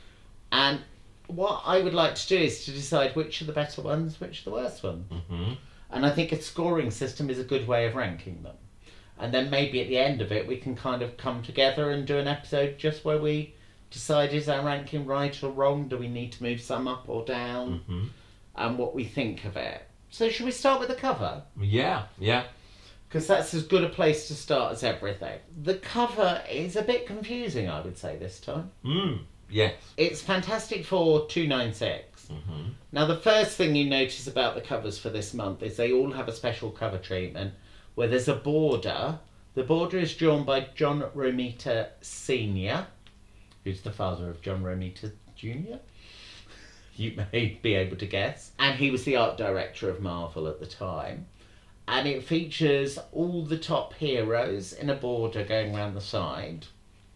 [SPEAKER 1] And what I would like to do is to decide which are the better ones, which are the worst ones.
[SPEAKER 2] Mm-hmm.
[SPEAKER 1] And I think a scoring system is a good way of ranking them. And then maybe at the end of it, we can kind of come together and do an episode just where we decide, is our ranking right or wrong? Do we need to move some up or down?
[SPEAKER 2] Mm-hmm.
[SPEAKER 1] And what we think of it. So should we start with the cover?
[SPEAKER 2] Yeah, yeah.
[SPEAKER 1] Because that's as good a place to start as everything. The cover is a bit confusing, I would say, this time.
[SPEAKER 2] Mm. Yes.
[SPEAKER 1] It's Fantastic Four two ninety-six.
[SPEAKER 2] Mm-hmm.
[SPEAKER 1] Now, the first thing you notice about the covers for this month is they all have a special cover treatment where there's a border. The border is drawn by John Romita Senior, who's the father of John Romita Junior You may be able to guess. And he was the art director of Marvel at the time. And it features all the top heroes in a border going around the side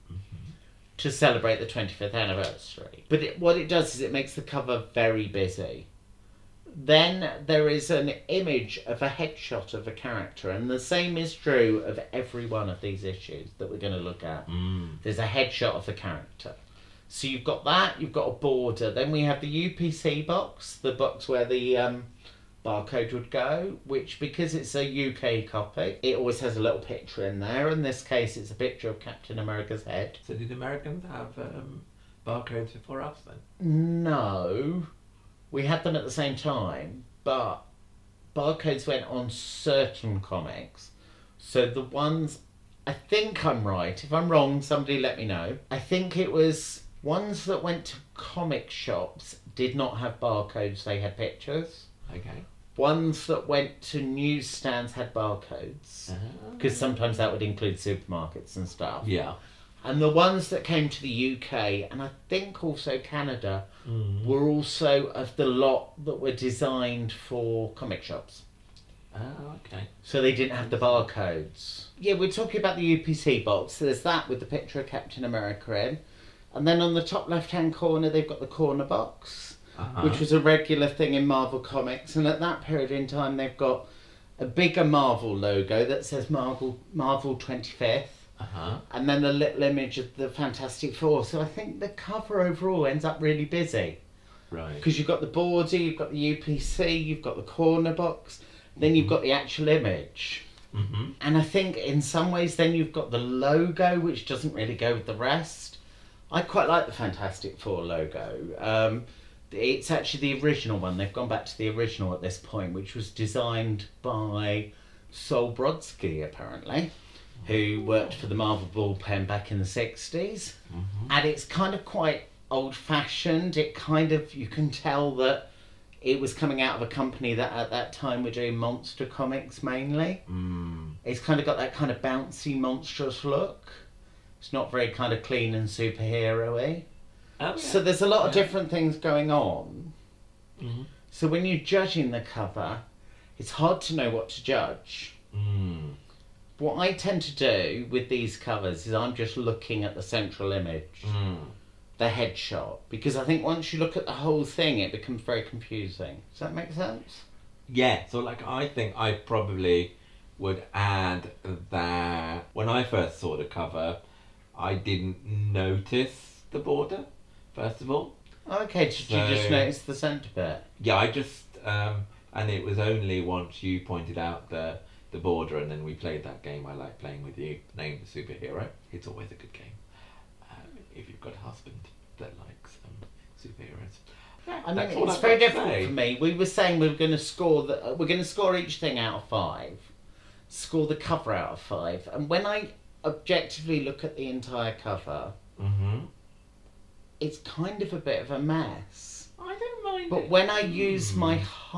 [SPEAKER 1] to celebrate the twenty-fifth anniversary. But it, what it does is it makes the cover very busy. Then there is an image of a headshot of a character, and the same is true of every one of these issues that we're going to look at.
[SPEAKER 2] Mm.
[SPEAKER 1] There's a headshot of the character. So you've got that, you've got a border. Then we have the U P C box, the box where the um, barcode would go, which, because it's a U K copy, it always has a little picture in there. In this case, it's a picture of Captain America's head.
[SPEAKER 2] So did Americans have um, barcodes before us then?
[SPEAKER 1] No, we had them at the same time, but barcodes went on certain comics. So the ones, I think I'm right. If I'm wrong, somebody let me know. I think it was ones that went to comic shops did not have barcodes, they had pictures.
[SPEAKER 2] Okay.
[SPEAKER 1] Ones that went to newsstands had barcodes, because sometimes that would include supermarkets and stuff.
[SPEAKER 2] Yeah.
[SPEAKER 1] And the ones that came to the U K, and I think also Canada,
[SPEAKER 2] Mm.
[SPEAKER 1] were also of the lot that were designed for comic shops.
[SPEAKER 2] Oh, okay.
[SPEAKER 1] So they didn't have the barcodes. Yeah, we're talking about the U P C box. So there's that with the picture of Captain America in. And then on the top left-hand corner, they've got the corner box,
[SPEAKER 2] Uh-huh.
[SPEAKER 1] which was a regular thing in Marvel Comics. And at that period in time, they've got a bigger Marvel logo that says Marvel Marvel twenty-fifth.
[SPEAKER 2] Uh-huh.
[SPEAKER 1] And then a little image of the Fantastic Four. So I think the cover overall ends up really busy.
[SPEAKER 2] Right.
[SPEAKER 1] Because you've got the border, you've got the U P C, you've got the corner box, then you've got the actual image.
[SPEAKER 2] Mm-hmm.
[SPEAKER 1] And I think in some ways then you've got the logo, which doesn't really go with the rest. I quite like the Fantastic Four logo. Um, It's actually the original one. They've gone back to the original at this point, which was designed by Sol Brodsky, apparently, who worked for the Marvel Bullpen back in the sixties.
[SPEAKER 2] Mm-hmm.
[SPEAKER 1] And it's kind of quite old-fashioned. It kind of, you can tell that it was coming out of a company that at that time were doing monster comics mainly.
[SPEAKER 2] Mm.
[SPEAKER 1] It's kind of got that kind of bouncy, monstrous look. It's not very kind of clean and superhero-y.
[SPEAKER 2] Oh, yeah.
[SPEAKER 1] So there's a lot of
[SPEAKER 2] Yeah.
[SPEAKER 1] different things going on.
[SPEAKER 2] Mm-hmm.
[SPEAKER 1] So when you're judging the cover, it's hard to know what to judge.
[SPEAKER 2] Mm.
[SPEAKER 1] What I tend to do with these covers is I'm just looking at the central image,
[SPEAKER 2] Mm.
[SPEAKER 1] the headshot, because I think once you look at the whole thing, it becomes very confusing. Does that make sense?
[SPEAKER 2] Yeah, so like I think I probably would add that when I first saw the cover, I didn't notice the border, first of all.
[SPEAKER 1] Okay, did you just
[SPEAKER 2] So-
[SPEAKER 1] notice the centre bit?
[SPEAKER 2] Yeah, I just, um, and it was only once you pointed out the, the border and then we played that game I like playing with you, named the Superhero. It's always a good game. Um, if you've got a husband that likes um, superheroes. Yeah,
[SPEAKER 1] I mean,
[SPEAKER 2] that's all
[SPEAKER 1] it's
[SPEAKER 2] I've
[SPEAKER 1] very
[SPEAKER 2] got to
[SPEAKER 1] difficult
[SPEAKER 2] say.
[SPEAKER 1] for me. We were saying we were going to score the, uh, we're going to score each thing out of five, score the cover out of five, and when I objectively look at the entire cover,
[SPEAKER 2] Mm-hmm.
[SPEAKER 1] it's kind of a bit of a mess.
[SPEAKER 2] I don't mind
[SPEAKER 1] But
[SPEAKER 2] it.
[SPEAKER 1] when I use
[SPEAKER 2] Mm.
[SPEAKER 1] my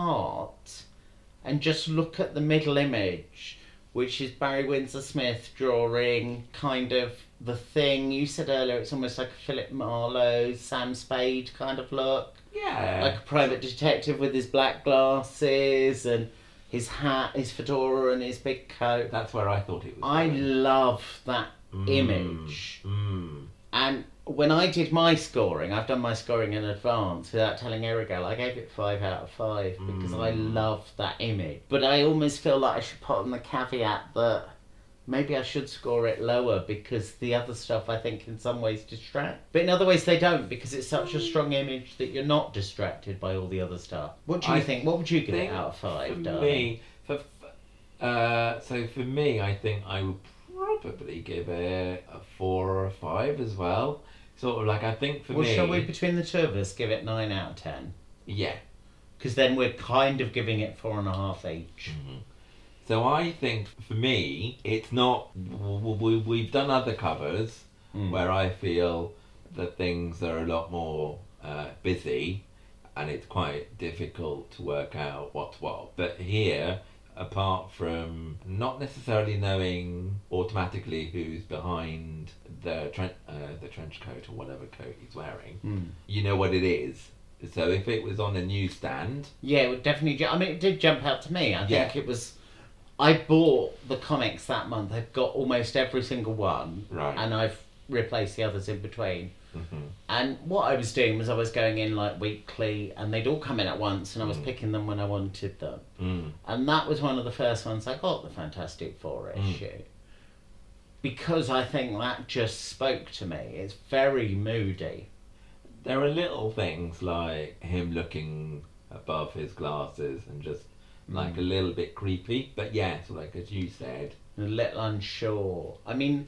[SPEAKER 1] heart and just look at the middle image, which is Barry Windsor Smith drawing kind of the thing you said earlier, it's almost like a Philip Marlowe, Sam Spade kind of look,
[SPEAKER 2] Yeah.
[SPEAKER 1] like a private detective with his black glasses and his hat, his fedora, and his big coat.
[SPEAKER 2] That's where I thought it was.
[SPEAKER 1] I
[SPEAKER 2] going.
[SPEAKER 1] love that
[SPEAKER 2] Mm.
[SPEAKER 1] image.
[SPEAKER 2] Mm.
[SPEAKER 1] And when I did my scoring, I've done my scoring in advance without telling Erigel, I gave it five out of five because I
[SPEAKER 2] Mm.
[SPEAKER 1] love that image. But I almost feel like I should put on the caveat that maybe I should score it lower because the other stuff I think in some ways distract. But in other ways they don't because it's such a strong image that you're not distracted by all the other stuff. What do you
[SPEAKER 2] I
[SPEAKER 1] think? What would you give it
[SPEAKER 2] think
[SPEAKER 1] out of five,
[SPEAKER 2] For
[SPEAKER 1] darling?
[SPEAKER 2] me, for, f- uh, so for me, I think I would probably give it a four or a five as well. Sort of like I think for
[SPEAKER 1] Well,
[SPEAKER 2] me,
[SPEAKER 1] shall we, between the two of us, give it nine out of ten?
[SPEAKER 2] yeah.
[SPEAKER 1] Because then we're kind of giving it four and a half each.
[SPEAKER 2] So I think for me, it's not. w- w- we- We've done other covers
[SPEAKER 1] Mm.
[SPEAKER 2] where I feel that things are a lot more uh, busy, and it's quite difficult to work out what's what. But here, apart from not necessarily knowing automatically who's behind the tren- uh, the trench coat or whatever coat he's wearing,
[SPEAKER 1] Mm.
[SPEAKER 2] you know what it is. So if it was on a newsstand,
[SPEAKER 1] Yeah, it would definitely. Ju- I mean, it did jump out to me. I
[SPEAKER 2] Yeah.
[SPEAKER 1] think it was. I bought the comics that month. I've got almost every single one,
[SPEAKER 2] Right.
[SPEAKER 1] and I've replaced the others in between.
[SPEAKER 2] Mhm.
[SPEAKER 1] And what I was doing was I was going in like weekly, and they'd all come in at once, and I was
[SPEAKER 2] Mm.
[SPEAKER 1] picking them when I wanted them.
[SPEAKER 2] mm,
[SPEAKER 1] And that was one of the first ones I got, the Fantastic Four
[SPEAKER 2] Mm.
[SPEAKER 1] issue. Because I think that just spoke to me. It's very moody.
[SPEAKER 2] there are little things like him looking above his glasses and just like a little bit creepy. But yeah, so like as you said,
[SPEAKER 1] A little unsure. I mean,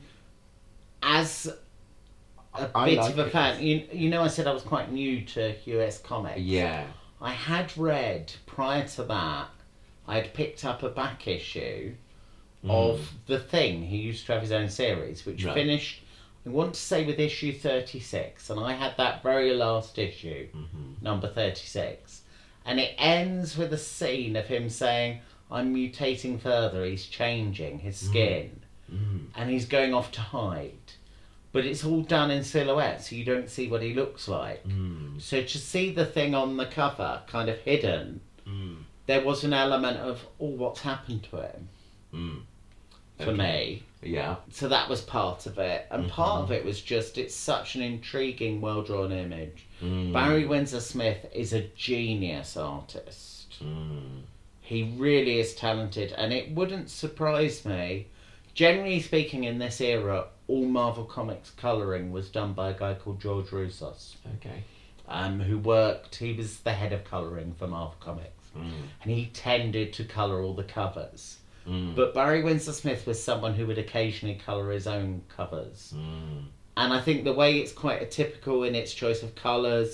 [SPEAKER 1] as a
[SPEAKER 2] I
[SPEAKER 1] bit
[SPEAKER 2] like
[SPEAKER 1] of a
[SPEAKER 2] it.
[SPEAKER 1] fan, you, you know I said I was quite new to U S comics.
[SPEAKER 2] yeah,
[SPEAKER 1] I had read, prior to that, I had picked up a back issue of The Thing. He used to have his own series, which
[SPEAKER 2] Right.
[SPEAKER 1] finished, I want to say, with issue thirty-six. And I had that very last issue,
[SPEAKER 2] Mhm.
[SPEAKER 1] number thirty-six. And it ends with a scene of him saying, I'm mutating further, he's changing his skin.
[SPEAKER 2] Mm.
[SPEAKER 1] And he's going off to hide. But it's all done in silhouette, so you don't see what he looks like.
[SPEAKER 2] Mm.
[SPEAKER 1] So to see the thing on the cover, kind of hidden,
[SPEAKER 2] Mm.
[SPEAKER 1] there was an element of, oh, what's happened to him,
[SPEAKER 2] Mm.
[SPEAKER 1] for
[SPEAKER 2] Okay.
[SPEAKER 1] me.
[SPEAKER 2] Yeah.
[SPEAKER 1] So that was part of it. And part of it was just, it's such an intriguing, well-drawn image.
[SPEAKER 2] Mm.
[SPEAKER 1] Barry Windsor Smith is a genius artist.
[SPEAKER 2] Mm.
[SPEAKER 1] He really is talented, and it wouldn't surprise me. Generally speaking, in this era, all Marvel Comics colouring was done by a guy called George Roussos,
[SPEAKER 2] Okay.
[SPEAKER 1] um, who worked, he was the head of colouring for Marvel Comics,
[SPEAKER 2] Mm.
[SPEAKER 1] and he tended to colour all the covers.
[SPEAKER 2] Mm.
[SPEAKER 1] But Barry Windsor Smith was someone who would occasionally colour his own covers.
[SPEAKER 2] Mm.
[SPEAKER 1] And I think the way it's quite atypical in its choice of colours,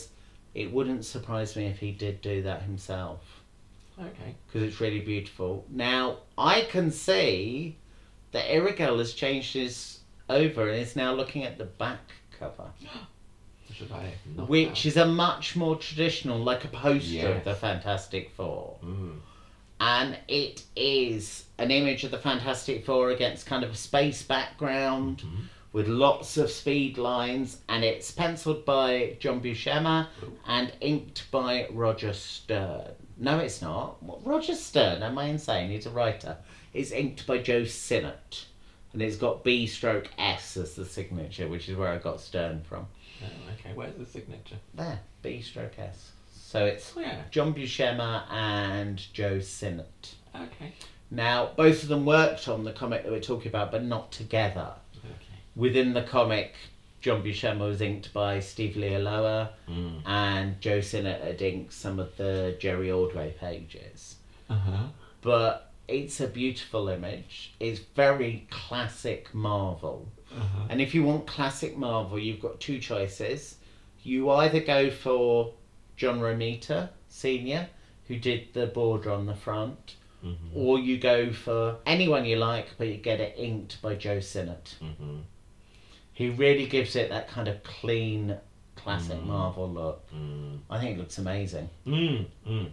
[SPEAKER 1] it wouldn't surprise me if he did do that himself.
[SPEAKER 2] Okay.
[SPEAKER 1] Because it's really beautiful. Now, I can see that Irigel has changed his over and is now looking at the back cover.
[SPEAKER 2] Should I not
[SPEAKER 1] Which
[SPEAKER 2] have?
[SPEAKER 1] is a much more traditional, like a poster
[SPEAKER 2] Yes.
[SPEAKER 1] of the Fantastic Four.
[SPEAKER 2] Mm.
[SPEAKER 1] And it is an image of the Fantastic Four against kind of a space background
[SPEAKER 2] Mhm.
[SPEAKER 1] with lots of speed lines, and it's penciled by John Buscema
[SPEAKER 2] Ooh.
[SPEAKER 1] and inked by Roger Stern. No, it's not. What, Roger Stern? Am I insane? He's a writer. It's inked by Joe Sinnott, and it's got B stroke S as the signature, which is where I got Stern from.
[SPEAKER 2] Oh, okay. Where's the signature?
[SPEAKER 1] There, B stroke S. So it's
[SPEAKER 2] Oh, yeah.
[SPEAKER 1] John Buscema and Joe Sinnott.
[SPEAKER 2] Okay.
[SPEAKER 1] Now, both of them worked on the comic that we're talking about, but not together.
[SPEAKER 2] Okay.
[SPEAKER 1] Within the comic, John Buscema was inked by Steve Lealoa,
[SPEAKER 2] Mm.
[SPEAKER 1] and Joe Sinnott had inked some of the Jerry Ordway pages.
[SPEAKER 2] Uh huh.
[SPEAKER 1] But it's a beautiful image. It's very classic Marvel.
[SPEAKER 2] Uh huh.
[SPEAKER 1] And if you want classic Marvel, you've got two choices. You either go for John Romita Senior, who did the border on the front,
[SPEAKER 2] Mm-hmm.
[SPEAKER 1] or you go for anyone you like, but you get it inked by Joe Sinnott.
[SPEAKER 2] Mm-hmm.
[SPEAKER 1] He really gives it that kind of clean, classic
[SPEAKER 2] Mm.
[SPEAKER 1] Marvel look.
[SPEAKER 2] Mm.
[SPEAKER 1] I think it looks amazing.
[SPEAKER 2] Mm. Mm.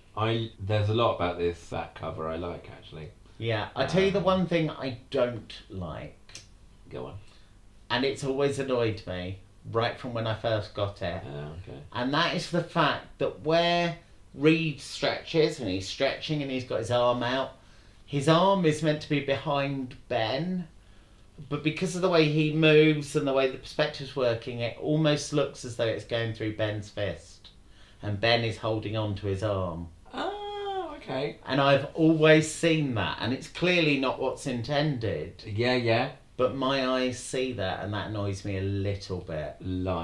[SPEAKER 2] I there's a lot about this that cover I like actually.
[SPEAKER 1] Yeah, I tell you the
[SPEAKER 2] Um,
[SPEAKER 1] one thing I don't like,
[SPEAKER 2] Go on.
[SPEAKER 1] and it's always annoyed me right from when I first got it,
[SPEAKER 2] Oh, okay.
[SPEAKER 1] and that is the fact that where Reed stretches, and he's stretching and he's got his arm out, his arm is meant to be behind Ben, but because of the way he moves and the way the perspective's working, it almost looks as though it's going through Ben's fist, and Ben is holding on to his arm.
[SPEAKER 2] Oh, okay.
[SPEAKER 1] And I've always seen that, and it's clearly not what's intended,
[SPEAKER 2] Yeah, yeah.
[SPEAKER 1] but my eyes see that, and that annoys me a little bit.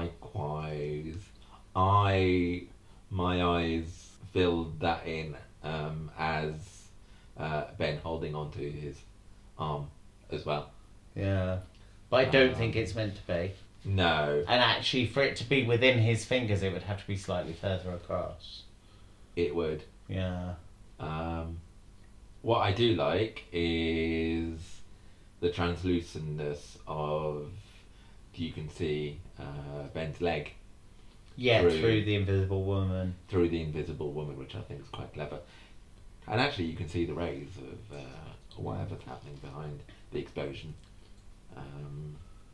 [SPEAKER 2] Likewise, I my eyes filled that in um, as uh, Ben holding on to his arm as well.
[SPEAKER 1] Yeah. But I don't
[SPEAKER 2] Um,
[SPEAKER 1] think it's meant to be.
[SPEAKER 2] No,
[SPEAKER 1] And actually, for it to be within his fingers, it would have to be slightly further across.
[SPEAKER 2] it would.
[SPEAKER 1] Yeah.
[SPEAKER 2] Um, what I do like is the translucentness of you can see uh, Ben's leg
[SPEAKER 1] Yeah,
[SPEAKER 2] Through-
[SPEAKER 1] through, the Invisible Woman.
[SPEAKER 2] through the Invisible Woman, which I think is quite clever. And actually, you can see the rays of uh, whatever's happening behind the explosion. Um,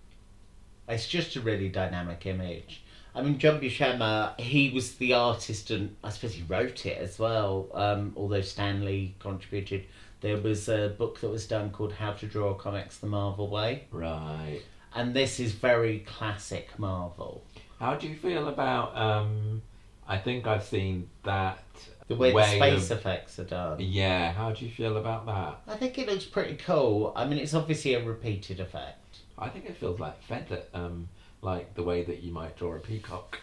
[SPEAKER 1] It's just a really dynamic image. I mean, John Buscema, he was the artist, and I suppose he wrote it as well, um, although Stan Lee contributed. There was a book that was done called How to Draw Comics the Marvel Way,
[SPEAKER 2] right.
[SPEAKER 1] and this is very classic Marvel.
[SPEAKER 2] How do you feel about? Um, I think I've seen that
[SPEAKER 1] The way, the space
[SPEAKER 2] of-
[SPEAKER 1] effects are done.
[SPEAKER 2] Yeah. How do you feel about that?
[SPEAKER 1] I think it looks pretty cool. I mean, it's obviously a repeated effect.
[SPEAKER 2] I think it feels like feather, um, like the way that you might draw a peacock.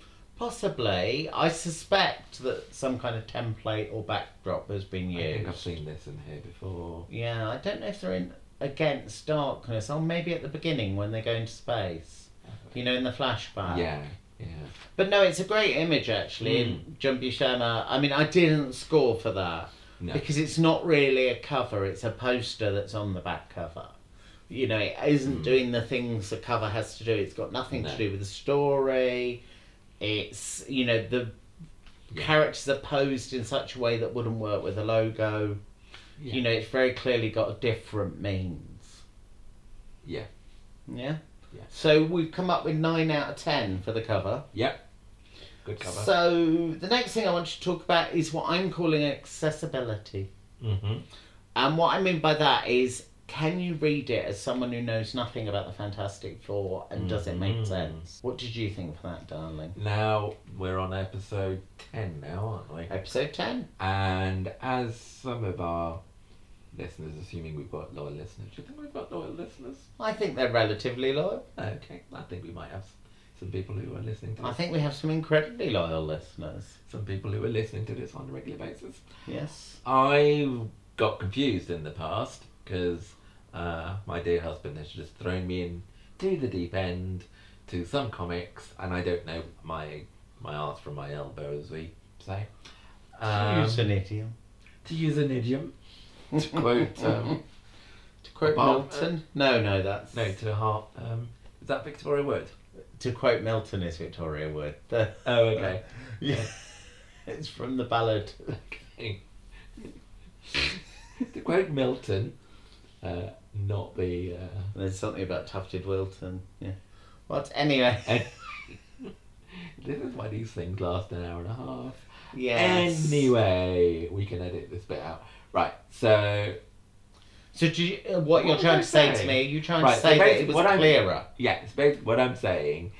[SPEAKER 1] Possibly. I suspect that some kind of template or backdrop has been used.
[SPEAKER 2] I think I've seen this in here before.
[SPEAKER 1] Yeah, I don't know if they're in against darkness, or maybe at the beginning when they go into space. You know, in the flashback.
[SPEAKER 2] Yeah, yeah.
[SPEAKER 1] But no, it's a great image actually.
[SPEAKER 2] Mm.
[SPEAKER 1] And John Buscema, I mean, I didn't score for that
[SPEAKER 2] No.
[SPEAKER 1] because it's not really a cover; it's a poster that's on the back cover. You know, it isn't
[SPEAKER 2] Mm.
[SPEAKER 1] doing the things the cover has to do. It's got nothing
[SPEAKER 2] No.
[SPEAKER 1] to do with the story. It's, you know, the
[SPEAKER 2] Yeah.
[SPEAKER 1] characters are posed in such a way that wouldn't work with a logo.
[SPEAKER 2] Yeah.
[SPEAKER 1] You know, it's very clearly got a different means.
[SPEAKER 2] Yeah.
[SPEAKER 1] Yeah?
[SPEAKER 2] Yeah.
[SPEAKER 1] So we've come up with nine out of ten for the cover.
[SPEAKER 2] Yep. Good cover.
[SPEAKER 1] So the next thing I want to talk about is what I'm calling accessibility.
[SPEAKER 2] Mm-hmm.
[SPEAKER 1] And what I mean by that is, can you read it as someone who knows nothing about the Fantastic Four, and does it make
[SPEAKER 2] Mhm.
[SPEAKER 1] sense? What did you think of that, darling?
[SPEAKER 2] Now we're on episode ten now, aren't we?
[SPEAKER 1] Episode ten.
[SPEAKER 2] And as some of our listeners, assuming we've got loyal listeners, do you think we've got loyal listeners?
[SPEAKER 1] I think they're relatively loyal.
[SPEAKER 2] Okay, I think we might have some people who are listening to
[SPEAKER 1] I
[SPEAKER 2] this.
[SPEAKER 1] think we have some incredibly loyal listeners.
[SPEAKER 2] Some people who are listening to this on a regular basis.
[SPEAKER 1] Yes.
[SPEAKER 2] I got confused in the past because uh, my dear husband has just thrown me in to the deep end to some comics, and I don't know my my arse from my elbow, as we say.
[SPEAKER 1] To use
[SPEAKER 2] Um,
[SPEAKER 1] an idiom.
[SPEAKER 2] to use an idiom. To quote, um,
[SPEAKER 1] To quote
[SPEAKER 2] Bob-
[SPEAKER 1] Milton. No, no, that's...
[SPEAKER 2] no, to heart. Um, is that Victoria Wood?
[SPEAKER 1] To quote Milton is Victoria Wood. The,
[SPEAKER 2] Oh, okay.
[SPEAKER 1] yeah. It's from the ballad.
[SPEAKER 2] Okay. To quote Milton, uh, not the. Uh,
[SPEAKER 1] There's something about tufted Wilton. Yeah. What? Anyway.
[SPEAKER 2] and this is why these things last an hour and a half.
[SPEAKER 1] Yes.
[SPEAKER 2] Anyway, we can edit this bit out. Right, so.
[SPEAKER 1] So do you, uh, what,
[SPEAKER 2] What
[SPEAKER 1] you're
[SPEAKER 2] was
[SPEAKER 1] trying
[SPEAKER 2] I
[SPEAKER 1] to say to
[SPEAKER 2] saying?
[SPEAKER 1] me, you're trying
[SPEAKER 2] Right,
[SPEAKER 1] to
[SPEAKER 2] so
[SPEAKER 1] say that
[SPEAKER 2] basically
[SPEAKER 1] it was
[SPEAKER 2] what I'm-
[SPEAKER 1] clearer.
[SPEAKER 2] Yeah, it's basically what I'm saying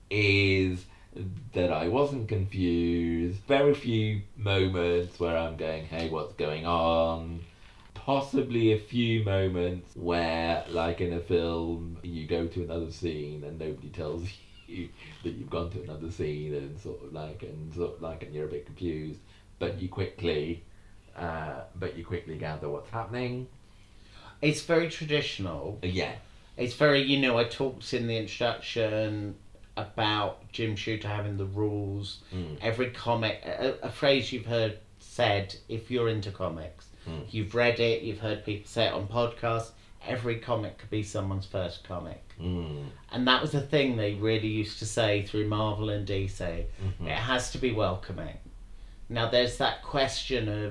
[SPEAKER 2] is that I wasn't confused. Very few moments where I'm going, hey, what's going on? Possibly a few moments where, like in a film, you go to another scene and nobody tells you that you've gone to another scene, and sort of like, and sort of like, and you're a bit confused, but you quickly, uh, but you quickly gather what's happening.
[SPEAKER 1] It's very traditional.
[SPEAKER 2] Yeah.
[SPEAKER 1] It's very, you know, I talked in the introduction about Jim Shooter having the rules.
[SPEAKER 2] Mm.
[SPEAKER 1] Every comic, a, a phrase you've heard said, if you're into comics,
[SPEAKER 2] Mm.
[SPEAKER 1] you've read it, you've heard people say it on podcasts, every comic could be someone's first comic.
[SPEAKER 2] Mm.
[SPEAKER 1] And that was the thing they really used to say through Marvel and D C.
[SPEAKER 2] Mhm.
[SPEAKER 1] It has to be welcoming. Now there's that question of,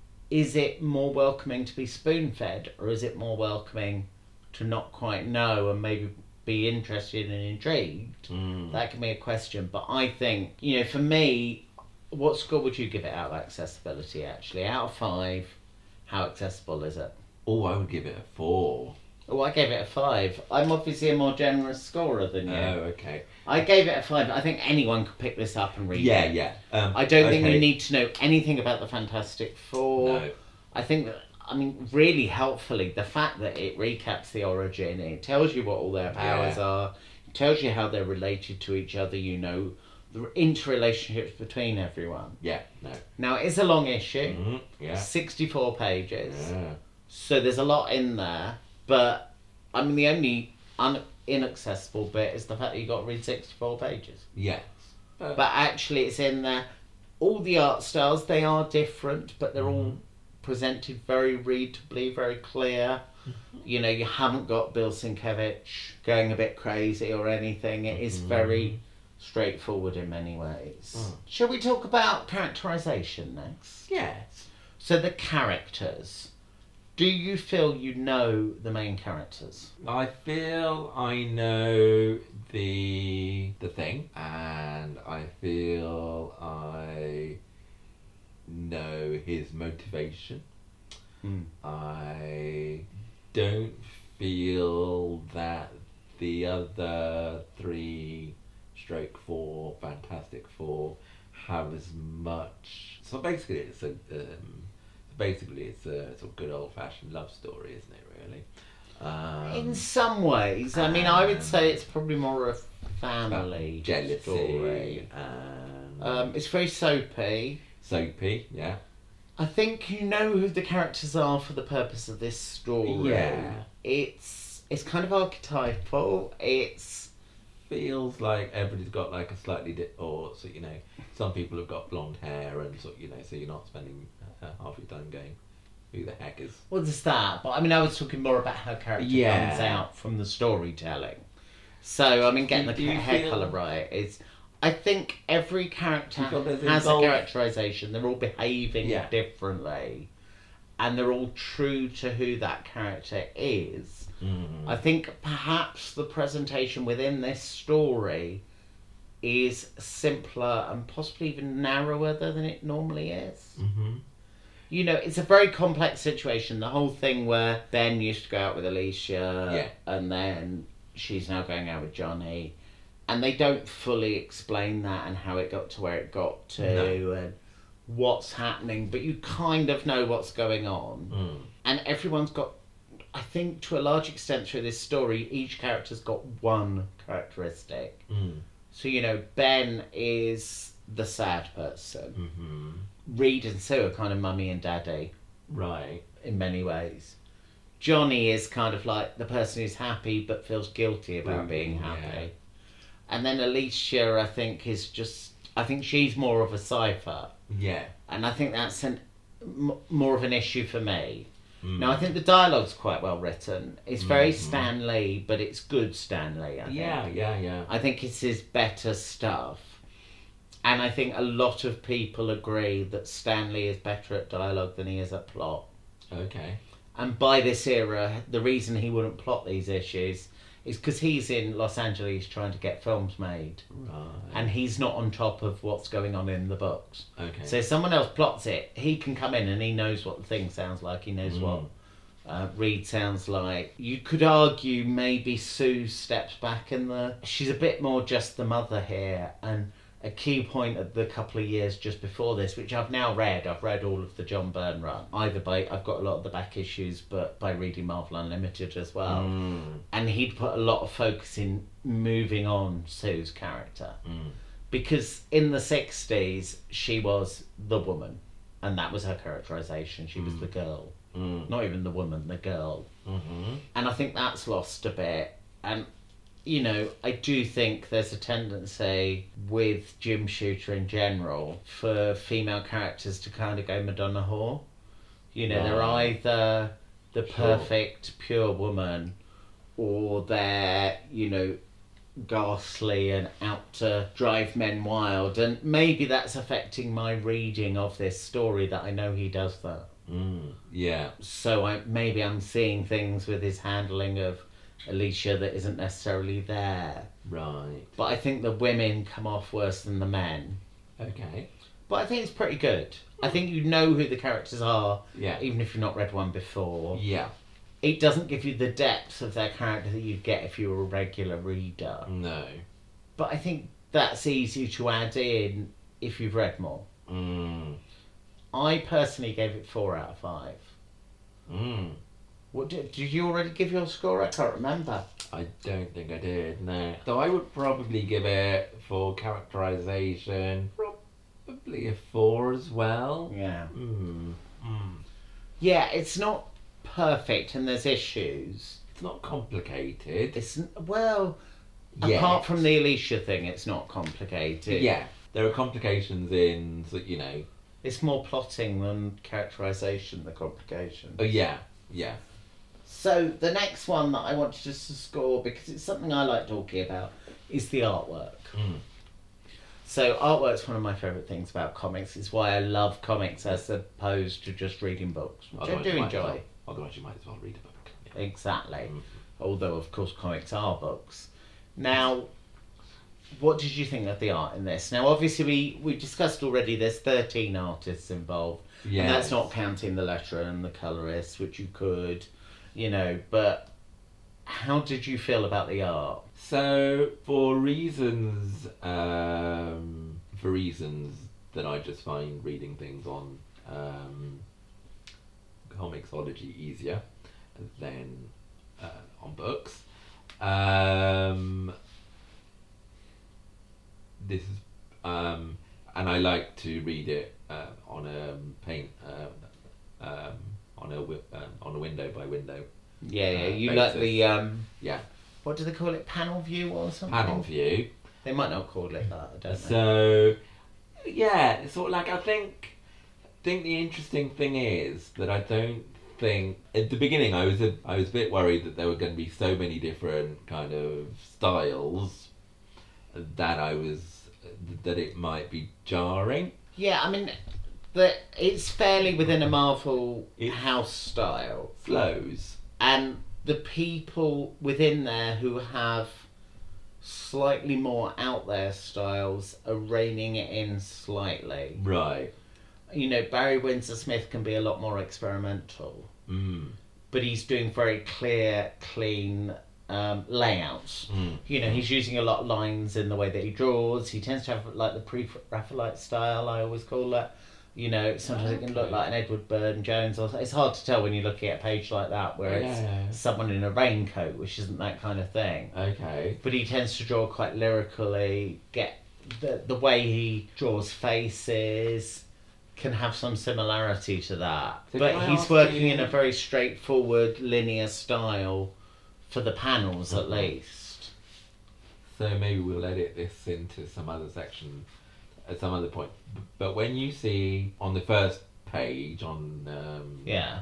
[SPEAKER 1] is it more welcoming to be spoon-fed, or is it more welcoming to not quite know and maybe be interested and intrigued?
[SPEAKER 2] Mm.
[SPEAKER 1] That can be a question. But I think, you know, for me, what score would you give it out of accessibility, actually? Out of five, how accessible is it?
[SPEAKER 2] Oh, I would give it a four.
[SPEAKER 1] Oh, I gave it a five. I'm obviously a more generous scorer than you.
[SPEAKER 2] Oh, okay.
[SPEAKER 1] I gave it a five. I think anyone could pick this up and read
[SPEAKER 2] Yeah,
[SPEAKER 1] it.
[SPEAKER 2] yeah. Um,
[SPEAKER 1] I don't think
[SPEAKER 2] okay.
[SPEAKER 1] you need to know anything about the Fantastic Four.
[SPEAKER 2] No.
[SPEAKER 1] I think that, I mean, really helpfully, the fact that it recaps the origin, it tells you what all their powers
[SPEAKER 2] Yeah.
[SPEAKER 1] are, it tells you how they're related to each other, you know, the interrelationships between everyone.
[SPEAKER 2] Yeah, no.
[SPEAKER 1] Now, it's a long issue,
[SPEAKER 2] Mhm, yeah.
[SPEAKER 1] sixty-four pages,
[SPEAKER 2] Yeah.
[SPEAKER 1] so there's a lot in there, but, I mean, the only un- inaccessible bit is the fact that you got to read sixty-four pages.
[SPEAKER 2] Yes. Uh,
[SPEAKER 1] But actually, it's in there. All the art styles, they are different, but they're all
[SPEAKER 2] Mhm.
[SPEAKER 1] presented very readably, very clear. You know, you haven't got Bill Sienkiewicz going a bit crazy or anything. It is
[SPEAKER 2] Mhm.
[SPEAKER 1] very straightforward in many ways.
[SPEAKER 2] Mm.
[SPEAKER 1] Shall we talk about characterization next?
[SPEAKER 2] yes.
[SPEAKER 1] So the characters. Do you feel you know the main characters?
[SPEAKER 2] I feel I know the the thing, and I feel I know his motivation.
[SPEAKER 1] Mm.
[SPEAKER 2] I don't feel that the other three stroke four Fantastic Four have as much. So basically it's a um, basically it's a sort of good old fashioned love story, isn't it, really? Um,
[SPEAKER 1] In some ways, I mean, I would
[SPEAKER 2] um,
[SPEAKER 1] say it's probably more a family
[SPEAKER 2] jealousy
[SPEAKER 1] story.
[SPEAKER 2] and
[SPEAKER 1] Um, it's very soapy.
[SPEAKER 2] soapy, yeah.
[SPEAKER 1] I think you know who the characters are for the purpose of this story.
[SPEAKER 2] Yeah.
[SPEAKER 1] It's it's kind of archetypal. It's
[SPEAKER 2] Feels like everybody's got like a slightly di- or so you know some people have got blonde hair and so you know so you're not spending uh, half your time going who the heck is
[SPEAKER 1] well, there's that. But I mean, I was talking more about how character
[SPEAKER 2] Yeah.
[SPEAKER 1] comes out from the storytelling. So I mean, getting
[SPEAKER 2] Do-
[SPEAKER 1] the
[SPEAKER 2] do you
[SPEAKER 1] hair
[SPEAKER 2] feel-
[SPEAKER 1] colour right is. I think every character
[SPEAKER 2] Do you feel there's
[SPEAKER 1] has a
[SPEAKER 2] involved-
[SPEAKER 1] characterization. They're all behaving
[SPEAKER 2] Yeah.
[SPEAKER 1] differently, and they're all true to who that character is.
[SPEAKER 2] mm.
[SPEAKER 1] I think perhaps the presentation within this story is simpler and possibly even narrower than it normally is.
[SPEAKER 2] Mm-hmm.
[SPEAKER 1] You know, it's a very complex situation. The whole thing where Ben used to go out with Alicia,
[SPEAKER 2] Yeah.
[SPEAKER 1] and then she's now going out with Johnny, and they don't fully explain that and how it got to where it got to
[SPEAKER 2] No.
[SPEAKER 1] and what's happening, but you kind of know what's going on.
[SPEAKER 2] Mm.
[SPEAKER 1] And everyone's got, I think to a large extent through this story, each character's got one characteristic.
[SPEAKER 2] Mm.
[SPEAKER 1] So, you know, Ben is the sad person.
[SPEAKER 2] Mm-hmm.
[SPEAKER 1] Reed and Sue are kind of mummy and daddy
[SPEAKER 2] Right.
[SPEAKER 1] in many ways. Johnny is kind of like the person who's happy but feels guilty about
[SPEAKER 2] Mm,
[SPEAKER 1] being
[SPEAKER 2] yeah.
[SPEAKER 1] happy. And then Alicia, I think, is just I think she's more of a cipher,
[SPEAKER 2] Yeah.
[SPEAKER 1] and I think that's an, m- more of an issue for me.
[SPEAKER 2] Mm.
[SPEAKER 1] Now, I think the dialogue's quite well written. It's very
[SPEAKER 2] Mhm.
[SPEAKER 1] Stan Lee, but it's good Stan Lee, I think.
[SPEAKER 2] Yeah, yeah, yeah.
[SPEAKER 1] I think it's his better stuff. And I think a lot of people agree that Stan Lee is better at dialogue than he is at plot.
[SPEAKER 2] Okay.
[SPEAKER 1] And by this era, the reason he wouldn't plot these issues is because he's in Los Angeles trying to get films made.
[SPEAKER 2] Right.
[SPEAKER 1] And he's not on top of what's going on in the books.
[SPEAKER 2] Okay.
[SPEAKER 1] So if someone else plots it, he can come in and he knows what the thing sounds like. He knows
[SPEAKER 2] Mm.
[SPEAKER 1] what uh, Reed sounds like. You could argue maybe Sue steps back in the... She's a bit more just the mother here. And a key point of the couple of years just before this, which I've now read. I've read all of the John Byrne run. Either by... I've got a lot of the back issues, but by reading Marvel Unlimited as well.
[SPEAKER 2] Mm.
[SPEAKER 1] And he'd put a lot of focus in moving on Sue's character.
[SPEAKER 2] Mm.
[SPEAKER 1] Because in the sixties, she was the woman. And that was her characterisation. She was
[SPEAKER 2] Mm.
[SPEAKER 1] the girl.
[SPEAKER 2] Mm.
[SPEAKER 1] Not even the woman, the girl.
[SPEAKER 2] Mm-hmm.
[SPEAKER 1] And I think that's lost a bit. And, you know, I do think there's a tendency with Jim Shooter in general for female characters to kind of go Madonna whore. You know, they're
[SPEAKER 2] Right.
[SPEAKER 1] either the
[SPEAKER 2] Sure.
[SPEAKER 1] perfect, pure woman, or they're, you know, ghastly and out to drive men wild. And maybe that's affecting my reading of this story, that I know he does that.
[SPEAKER 2] Mm. Yeah.
[SPEAKER 1] So I maybe I'm seeing things with his handling of Alicia that isn't necessarily there.
[SPEAKER 2] Right.
[SPEAKER 1] But I think the women come off worse than the men.
[SPEAKER 2] Okay.
[SPEAKER 1] But I think it's pretty good. I think you know who the characters are,
[SPEAKER 2] Yeah.
[SPEAKER 1] even if you've not read one before.
[SPEAKER 2] Yeah.
[SPEAKER 1] It doesn't give you the depth of their character that you'd get if you were a regular reader.
[SPEAKER 2] No.
[SPEAKER 1] But I think that's easy to add in if you've read more.
[SPEAKER 2] Mm.
[SPEAKER 1] I personally gave it four out of five.
[SPEAKER 2] Mm.
[SPEAKER 1] What did, did you already give your score? I can't remember.
[SPEAKER 2] I don't think I did, no. So I would probably give it, for characterization, probably a four as well.
[SPEAKER 1] Yeah.
[SPEAKER 2] Mm. Mm.
[SPEAKER 1] Yeah, it's not perfect and there's issues.
[SPEAKER 2] It's not complicated.
[SPEAKER 1] It's, n- well,
[SPEAKER 2] Yet.
[SPEAKER 1] apart from the Alicia thing, it's not complicated.
[SPEAKER 2] Yeah. There are complications in, so, you know...
[SPEAKER 1] It's more plotting than characterization, the complication.
[SPEAKER 2] Oh, yeah. Yeah.
[SPEAKER 1] So the next one that I wanted us to score, because it's something I like talking about, is the artwork.
[SPEAKER 2] Mm.
[SPEAKER 1] So artwork's one of my favourite things about comics. It's why I love comics as opposed to just reading books, which
[SPEAKER 2] Otherwise
[SPEAKER 1] I do
[SPEAKER 2] you might as
[SPEAKER 1] enjoy.
[SPEAKER 2] well- Otherwise you might as well read a book. Yeah.
[SPEAKER 1] Exactly.
[SPEAKER 2] Mm.
[SPEAKER 1] Although, of course, comics are books. Now, what did you think of the art in this? Now, obviously, we, we discussed already there's thirteen artists involved.
[SPEAKER 2] Yes.
[SPEAKER 1] And that's not counting the letterer and the colourist, which you could, you know, but how did you feel about the art?
[SPEAKER 2] So, for reasons, um, for reasons that I just find reading things on um, Comixology easier than uh, on books, um, this is, um, and I like to read it uh, on a paint, uh, um, on a wi- um, on a window by window.
[SPEAKER 1] Yeah, yeah,
[SPEAKER 2] Uh,
[SPEAKER 1] you like
[SPEAKER 2] basis.
[SPEAKER 1] the, um,
[SPEAKER 2] Yeah,
[SPEAKER 1] what do they call it, panel view or something?
[SPEAKER 2] panel view.
[SPEAKER 1] They might not call it that, I don't know.
[SPEAKER 2] So, yeah, it's sort of like I think. think the interesting thing is that I don't think at the beginning I was a, I was a bit worried that there were going to be so many different kind of styles that I was that it might be jarring.
[SPEAKER 1] Yeah, I mean, the, it's fairly within a Marvel
[SPEAKER 2] It-
[SPEAKER 1] house style.
[SPEAKER 2] Flows.
[SPEAKER 1] And the people within there who have slightly more out there styles are reining it in slightly.
[SPEAKER 2] Right.
[SPEAKER 1] You know, Barry Windsor Smith can be a lot more experimental,
[SPEAKER 2] Mm.
[SPEAKER 1] but he's doing very clear, clean um, layouts.
[SPEAKER 2] Mm.
[SPEAKER 1] You know, he's using a lot of lines in the way that he draws. He tends to have like the pre-Raphaelite style, I always call it. You know, sometimes it can look
[SPEAKER 2] Okay.
[SPEAKER 1] like an Edward Burne-Jones. Or it's hard to tell when you're looking at a page like that where it's
[SPEAKER 2] Yeah.
[SPEAKER 1] someone in a raincoat, which isn't that kind of thing.
[SPEAKER 2] Okay.
[SPEAKER 1] But he tends to draw quite lyrically. Get the the way he draws faces can have some similarity to that.
[SPEAKER 2] So
[SPEAKER 1] but
[SPEAKER 2] can I
[SPEAKER 1] he's
[SPEAKER 2] ask
[SPEAKER 1] working
[SPEAKER 2] you-
[SPEAKER 1] in a very straightforward, linear style for the panels, at
[SPEAKER 2] Mhm.
[SPEAKER 1] least.
[SPEAKER 2] So maybe we'll edit this into some other section at some other point. But when you see on the first page on um,
[SPEAKER 1] Yeah.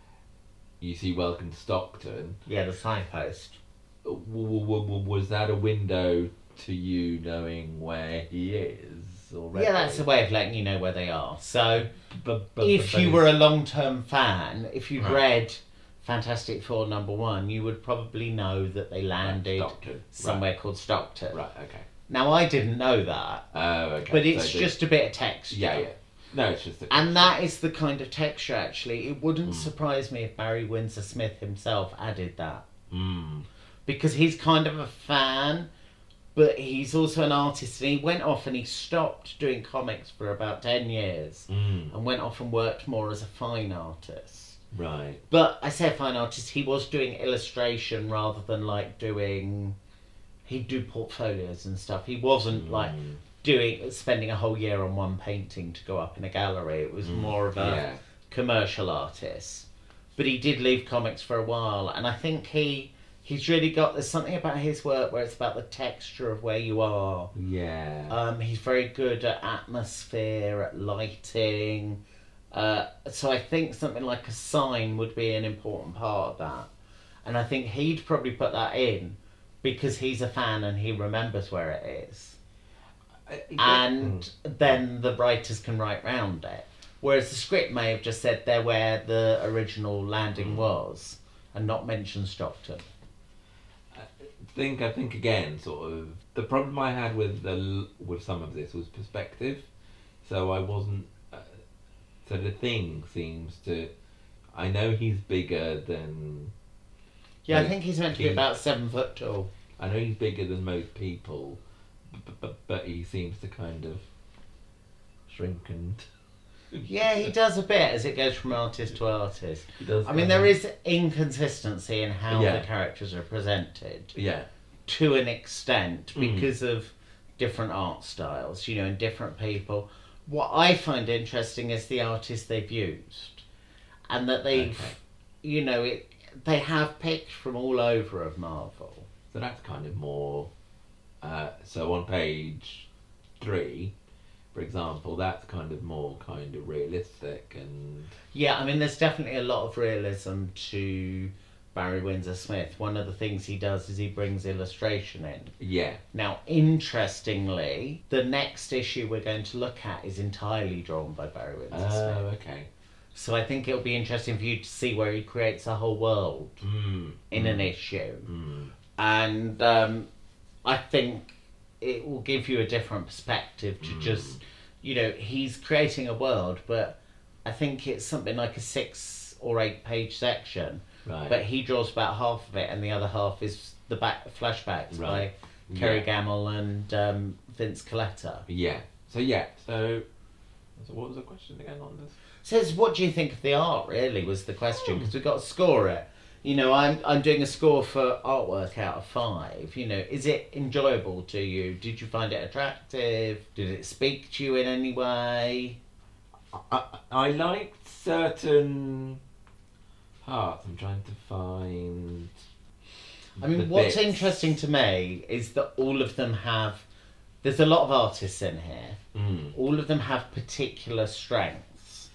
[SPEAKER 2] you see Welcome to Stockton.
[SPEAKER 1] Yeah, the signpost.
[SPEAKER 2] W- w- w- was that a window to you knowing where he is already?
[SPEAKER 1] Yeah, that's a way of letting you know where they are. So,
[SPEAKER 2] But, but,
[SPEAKER 1] if
[SPEAKER 2] but
[SPEAKER 1] you
[SPEAKER 2] it's-
[SPEAKER 1] were a long-term fan, if you'd
[SPEAKER 2] Right.
[SPEAKER 1] read Fantastic Four number one, you would probably know that they landed
[SPEAKER 2] Stockton.
[SPEAKER 1] somewhere called Stockton.
[SPEAKER 2] Right, okay.
[SPEAKER 1] Now, I didn't know that,
[SPEAKER 2] Oh, okay.
[SPEAKER 1] but it's
[SPEAKER 2] So the-
[SPEAKER 1] just a bit of texture.
[SPEAKER 2] Yeah, yeah. No, it's just a
[SPEAKER 1] And that is the kind of texture, actually. It wouldn't
[SPEAKER 2] Mm.
[SPEAKER 1] surprise me if Barry Windsor Smith himself added that.
[SPEAKER 2] Mm.
[SPEAKER 1] Because he's kind of a fan, but he's also an artist. And he went off and he stopped doing comics for about ten years
[SPEAKER 2] Mm.
[SPEAKER 1] and went off and worked more as a fine artist.
[SPEAKER 2] Right.
[SPEAKER 1] But I say fine artist, he was doing illustration rather than like doing... He'd do portfolios and stuff. He wasn't like
[SPEAKER 2] Mm.
[SPEAKER 1] doing spending a whole year on one painting to go up in a gallery. It was
[SPEAKER 2] Mm.
[SPEAKER 1] more of a
[SPEAKER 2] Yeah.
[SPEAKER 1] commercial artist. But he did leave comics for a while, and I think he he's really got... There's something about his work where it's about the texture of where you are.
[SPEAKER 2] Yeah.
[SPEAKER 1] Um, he's very good at atmosphere, at lighting. Uh, so I think something like a sign would be an important part of that. And I think he'd probably put that in because he's a fan and he remembers where it is.
[SPEAKER 2] I-
[SPEAKER 1] And
[SPEAKER 2] Mm.
[SPEAKER 1] then the writers can write round it. Whereas the script may have just said they're where the original landing
[SPEAKER 2] Mm.
[SPEAKER 1] was and not mentioned Stockton.
[SPEAKER 2] I think I think again, sort of the problem I had with the with some of this was perspective. So I wasn't. Uh, so the thing seems to. I know he's bigger than.
[SPEAKER 1] Yeah, I
[SPEAKER 2] Like,
[SPEAKER 1] think he's meant to be
[SPEAKER 2] he-
[SPEAKER 1] about seven foot tall.
[SPEAKER 2] I know he's bigger than most people, but but, but he seems to kind of shrink and.
[SPEAKER 1] Yeah, he does a bit as it goes from artist to artist.
[SPEAKER 2] He does.
[SPEAKER 1] I mean, there is inconsistency in how
[SPEAKER 2] Yeah.
[SPEAKER 1] the characters are presented
[SPEAKER 2] Yeah.
[SPEAKER 1] to an extent
[SPEAKER 2] Mm.
[SPEAKER 1] because of different art styles, you know, and different people. What I find interesting is the artists they've used, and that they've,
[SPEAKER 2] Okay.
[SPEAKER 1] you know, it they have picked from all over of Marvel.
[SPEAKER 2] So that's kind of more. Uh, so on page three, for example, that's kind of more kind of realistic and.
[SPEAKER 1] Yeah, I mean, there's definitely a lot of realism to Barry Windsor Smith. One of the things he does is he brings illustration in.
[SPEAKER 2] Yeah.
[SPEAKER 1] Now, interestingly, the next issue we're going to look at is entirely drawn by Barry Windsor
[SPEAKER 2] Oh,
[SPEAKER 1] Smith.
[SPEAKER 2] okay.
[SPEAKER 1] So I think it'll be interesting for you to see where he creates a whole world
[SPEAKER 2] Mm.
[SPEAKER 1] in
[SPEAKER 2] mm.
[SPEAKER 1] an issue.
[SPEAKER 2] Mm.
[SPEAKER 1] And um, I think it will give you a different perspective to
[SPEAKER 2] Mm.
[SPEAKER 1] just, you know, he's creating a world, but I think it's something like a six or eight page section.
[SPEAKER 2] Right.
[SPEAKER 1] But he draws about half of it, and the other half is the back flashbacks
[SPEAKER 2] Right.
[SPEAKER 1] by Kerry
[SPEAKER 2] Yeah.
[SPEAKER 1] Gamble and um, Vince Coletta.
[SPEAKER 2] Yeah. So yeah. So. So what was the question again on this?
[SPEAKER 1] Says, what do you think of the art? Really was the question,
[SPEAKER 2] Hmm.
[SPEAKER 1] because we've got to score it. You know, I'm I'm doing a score for artwork out of five. You know, is it enjoyable to you? Did you find it attractive? Did it speak to you in any way?
[SPEAKER 2] I, I liked certain parts. I'm trying to find.
[SPEAKER 1] I mean,
[SPEAKER 2] the
[SPEAKER 1] what's
[SPEAKER 2] bits.
[SPEAKER 1] interesting to me is that all of them have. There's a lot of artists in here.
[SPEAKER 2] Mm.
[SPEAKER 1] All of them have particular strengths,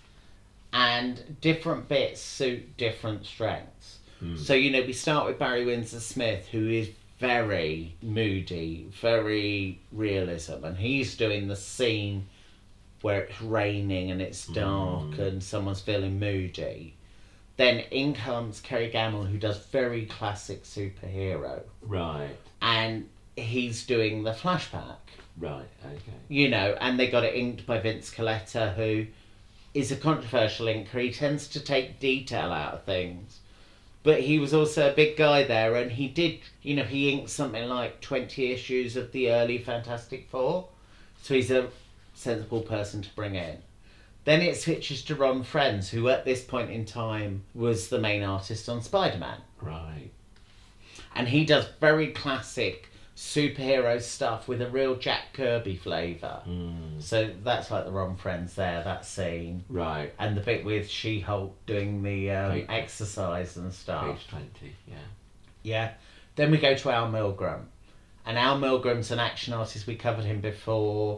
[SPEAKER 1] and different bits suit different strengths.
[SPEAKER 2] Mm.
[SPEAKER 1] So, you know, we start with Barry Windsor Smith, who is very moody, very realism, and he's doing the scene where it's raining and it's dark
[SPEAKER 2] Mm.
[SPEAKER 1] and someone's feeling moody. Then in comes Kerry Gamble, who does very classic superhero,
[SPEAKER 2] Right.
[SPEAKER 1] and he's doing the flashback.
[SPEAKER 2] Right. Okay.
[SPEAKER 1] You know, and they got it inked by Vince Coletta, who is a controversial inker. He tends to take detail out of things. But he was also a big guy there, and he did, you know, he inked something like twenty issues of the early Fantastic Four. So he's a sensible person to bring in. Then it switches to Ron Frenz, who at this point in time was the main artist on Spider-Man.
[SPEAKER 2] Right.
[SPEAKER 1] And he does very classic superhero stuff with a real Jack Kirby flavour.
[SPEAKER 2] Mm.
[SPEAKER 1] So that's like the Ron Friends there, that scene.
[SPEAKER 2] Right.
[SPEAKER 1] And the bit with She-Hulk doing the um,
[SPEAKER 2] Right.
[SPEAKER 1] exercise and stuff.
[SPEAKER 2] Page twenty. Yeah.
[SPEAKER 1] Yeah. Then we go to Al Milgram. And Al Milgram's an action artist. We covered him before.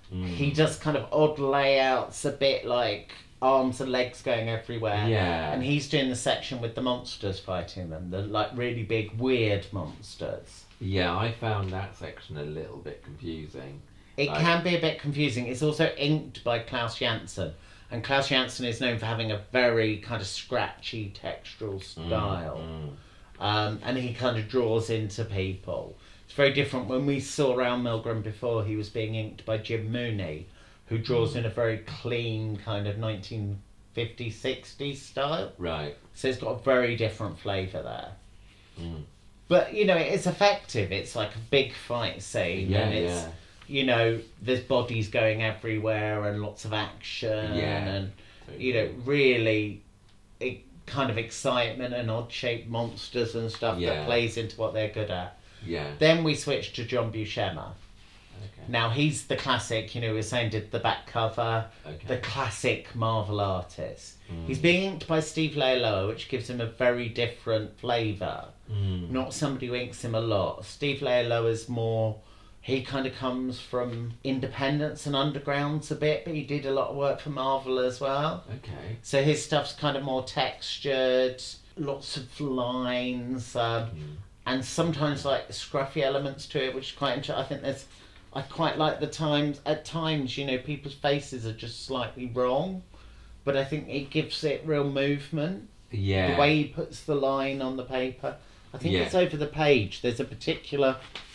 [SPEAKER 2] Mm.
[SPEAKER 1] He does kind of odd layouts, a bit like arms and legs going everywhere.
[SPEAKER 2] Yeah.
[SPEAKER 1] And he's doing the section with the monsters fighting them, the like really big weird monsters.
[SPEAKER 2] Yeah, I found that section a little bit confusing.
[SPEAKER 1] It
[SPEAKER 2] Like-
[SPEAKER 1] can be a bit confusing. It's also inked by Klaus Janson. And Klaus Janson is known for having a very kind of scratchy textural style.
[SPEAKER 2] Mm,
[SPEAKER 1] Um, and he kind of draws into people. It's very different. When we saw Al Milgrom before, he was being inked by Jim Mooney, who draws in a very clean kind of nineteen fifties, sixties style.
[SPEAKER 2] Right.
[SPEAKER 1] So it's got a very different flavour there.
[SPEAKER 2] Mm.
[SPEAKER 1] But, you know, it's effective. It's like a big fight scene.
[SPEAKER 2] Yeah,
[SPEAKER 1] and it's,
[SPEAKER 2] yeah.
[SPEAKER 1] you know, there's bodies going everywhere and lots of action.
[SPEAKER 2] Yeah,
[SPEAKER 1] And,
[SPEAKER 2] totally.
[SPEAKER 1] you know, really it, kind of excitement and odd-shaped monsters and stuff
[SPEAKER 2] Yeah.
[SPEAKER 1] that plays into what they're good at.
[SPEAKER 2] Yeah.
[SPEAKER 1] Then we switch to John Buscema.
[SPEAKER 2] Okay.
[SPEAKER 1] Now, he's the classic, you know, we were saying did the back cover,
[SPEAKER 2] Okay.
[SPEAKER 1] the classic Marvel artist.
[SPEAKER 2] Mm.
[SPEAKER 1] He's being inked by Steve Leialoha, which gives him a very different flavour.
[SPEAKER 2] Mm.
[SPEAKER 1] Not somebody who inks him a lot. Steve Leialoha is more, he kind of comes from independents and undergrounds a bit, but he did a lot of work for Marvel as well.
[SPEAKER 2] Okay.
[SPEAKER 1] So his stuff's kind of more textured, lots of lines, um,
[SPEAKER 2] Mm.
[SPEAKER 1] and sometimes like scruffy elements to it, which is quite interesting. I think there's, I quite like the times, at times, you know, people's faces are just slightly wrong, but I think it gives it real movement.
[SPEAKER 2] Yeah.
[SPEAKER 1] The way he puts the line on the paper. I think
[SPEAKER 2] Yeah.
[SPEAKER 1] it's over the page. There's a particular,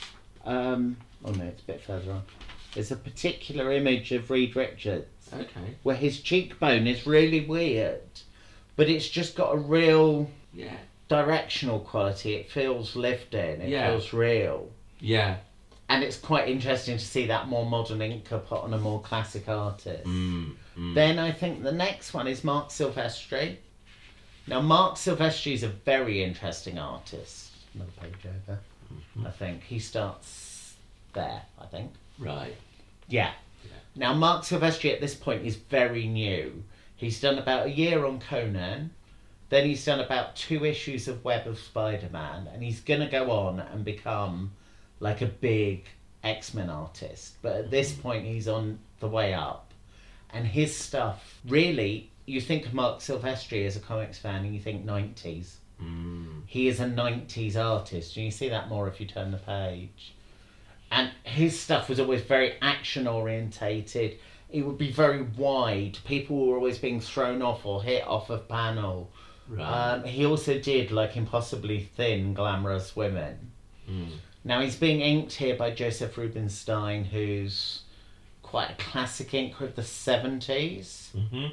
[SPEAKER 1] um, oh no, it's a bit further on. There's a particular image of Reed Richards
[SPEAKER 2] Okay.
[SPEAKER 1] where his cheekbone is really weird, but it's just got a real
[SPEAKER 2] Yeah.
[SPEAKER 1] directional quality. It feels lived in. It
[SPEAKER 2] Yeah.
[SPEAKER 1] feels real.
[SPEAKER 2] Yeah.
[SPEAKER 1] And it's quite interesting to see that more modern inker put on a more classic artist.
[SPEAKER 2] Mm. Mm.
[SPEAKER 1] Then I think the next one is Mark Silvestri. Now, Mark Silvestri is a very interesting artist. Another page over.
[SPEAKER 2] Mhm.
[SPEAKER 1] I think he starts there, I think.
[SPEAKER 2] Right.
[SPEAKER 1] Yeah.
[SPEAKER 2] Yeah.
[SPEAKER 1] Now, Mark Silvestri at this point is very new. He's done about a year on Conan. Then he's done about two issues of Web of Spider-Man. And he's going to go on and become like a big X-Men artist. But at this point, he's on the way up. And his stuff, really, you think of Mark Silvestri as a comics fan and you think nineties.
[SPEAKER 2] Mm.
[SPEAKER 1] He is a nineties artist, and you see that more if you turn the page. And his stuff was always very action orientated. It would be very wide. People were always being thrown off or hit off of panel.
[SPEAKER 2] Right.
[SPEAKER 1] Um, he also did like impossibly thin, glamorous women.
[SPEAKER 2] Mm.
[SPEAKER 1] Now he's being inked here by Joseph Rubinstein, who's quite a classic inker of the seventies.
[SPEAKER 2] Mm-hmm.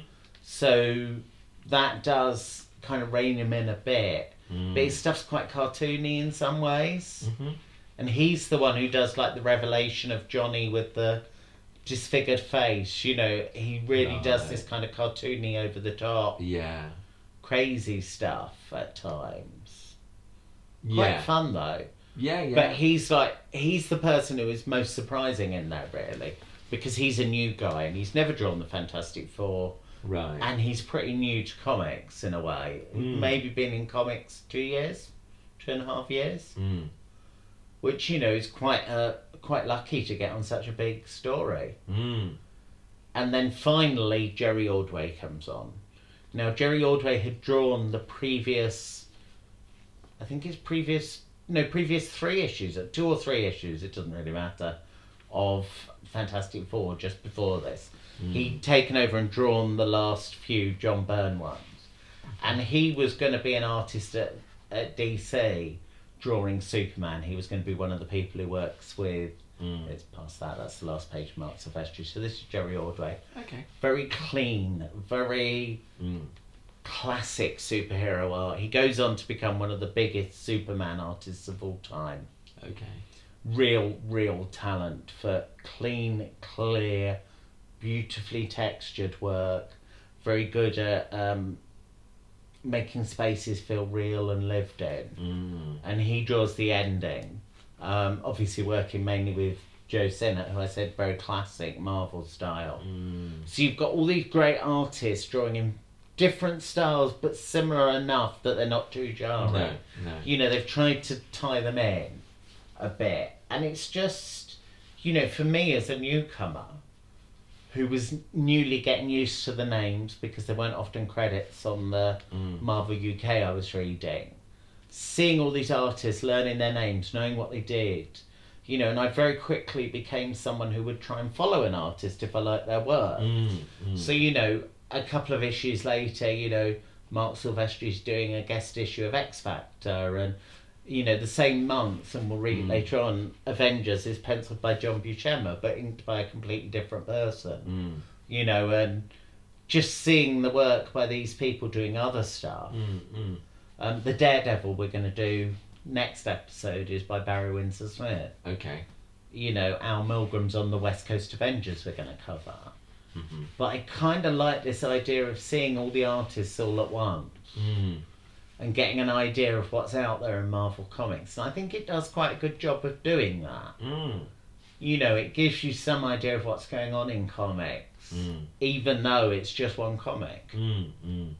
[SPEAKER 1] So that does kind of rein him in a bit.
[SPEAKER 2] Mm.
[SPEAKER 1] But his stuff's quite cartoony in some ways.
[SPEAKER 2] Mm-hmm.
[SPEAKER 1] And he's the one who does like the revelation of Johnny with the disfigured face. You know, he really does
[SPEAKER 2] Right.
[SPEAKER 1] this kind of cartoony, over the top,
[SPEAKER 2] Yeah.
[SPEAKER 1] crazy stuff at times. Quite
[SPEAKER 2] Yeah.
[SPEAKER 1] fun though.
[SPEAKER 2] Yeah. Yeah.
[SPEAKER 1] But he's like, he's the person who is most surprising in there, really. Because he's a new guy and he's never drawn the Fantastic Four.
[SPEAKER 2] Right.
[SPEAKER 1] And he's pretty new to comics in a way.
[SPEAKER 2] Mm.
[SPEAKER 1] Maybe been in comics two years, two and a half years.
[SPEAKER 2] Mm.
[SPEAKER 1] Which, you know, is quite uh, quite lucky to get on such a big story.
[SPEAKER 2] Mm.
[SPEAKER 1] And then finally, Jerry Ordway comes on. Now, Jerry Ordway had drawn the previous, I think it's previous, no, previous three issues, uh, two or three issues, it doesn't really matter, of Fantastic Four just before this.
[SPEAKER 2] Mm.
[SPEAKER 1] He'd taken over and drawn the last few John Byrne ones. And he was going to be an artist at, at D C drawing Superman. He was going to be one of the people who works with,
[SPEAKER 2] Mm.
[SPEAKER 1] it's past that, that's the last page of Mark Silvestri. So this is Jerry Ordway.
[SPEAKER 2] Okay.
[SPEAKER 1] Very clean, very
[SPEAKER 2] Mm.
[SPEAKER 1] classic superhero art. He goes on to become one of the biggest Superman artists of all time.
[SPEAKER 2] Okay.
[SPEAKER 1] Real, real talent for clean, clear, beautifully textured work. Very good at um, making spaces feel real and lived in.
[SPEAKER 2] Mm.
[SPEAKER 1] And he draws the ending. Um, obviously working mainly with Joe Sinnott, who I said very classic Marvel style.
[SPEAKER 2] Mm.
[SPEAKER 1] So you've got all these great artists drawing in different styles, but similar enough that they're not too jarring.
[SPEAKER 2] No. No.
[SPEAKER 1] You know, they've tried to tie them in a bit. And it's just, you know, for me as a newcomer, who was newly getting used to the names because there weren't often credits on the
[SPEAKER 2] Mm.
[SPEAKER 1] Marvel U K I was reading. Seeing all these artists, learning their names, knowing what they did, you know, and I very quickly became someone who would try and follow an artist if I liked their work.
[SPEAKER 2] Mm. Mm.
[SPEAKER 1] So, you know, a couple of issues later, you know, Mark Silvestri's doing a guest issue of X Factor, and, you know, the same month, and we'll read it
[SPEAKER 2] Mm.
[SPEAKER 1] later on, Avengers is penciled by John Buscema, but inked by a completely different person.
[SPEAKER 2] Mm.
[SPEAKER 1] You know, and just seeing the work by these people doing other stuff.
[SPEAKER 2] Mm. Mm.
[SPEAKER 1] Um, the Daredevil we're going to do next episode is by Barry Windsor Smith.
[SPEAKER 2] Okay.
[SPEAKER 1] You know, Al Milgram's on the West Coast Avengers we're going to cover.
[SPEAKER 2] Mm-hmm.
[SPEAKER 1] But I kind of like this idea of seeing all the artists all at once
[SPEAKER 2] Mm.
[SPEAKER 1] and getting an idea of what's out there in Marvel Comics. And I think it does quite a good job of doing that.
[SPEAKER 2] Mm.
[SPEAKER 1] You know, it gives you some idea of what's going on in comics,
[SPEAKER 2] Mm.
[SPEAKER 1] even though it's just one comic.
[SPEAKER 2] Mm. Mm.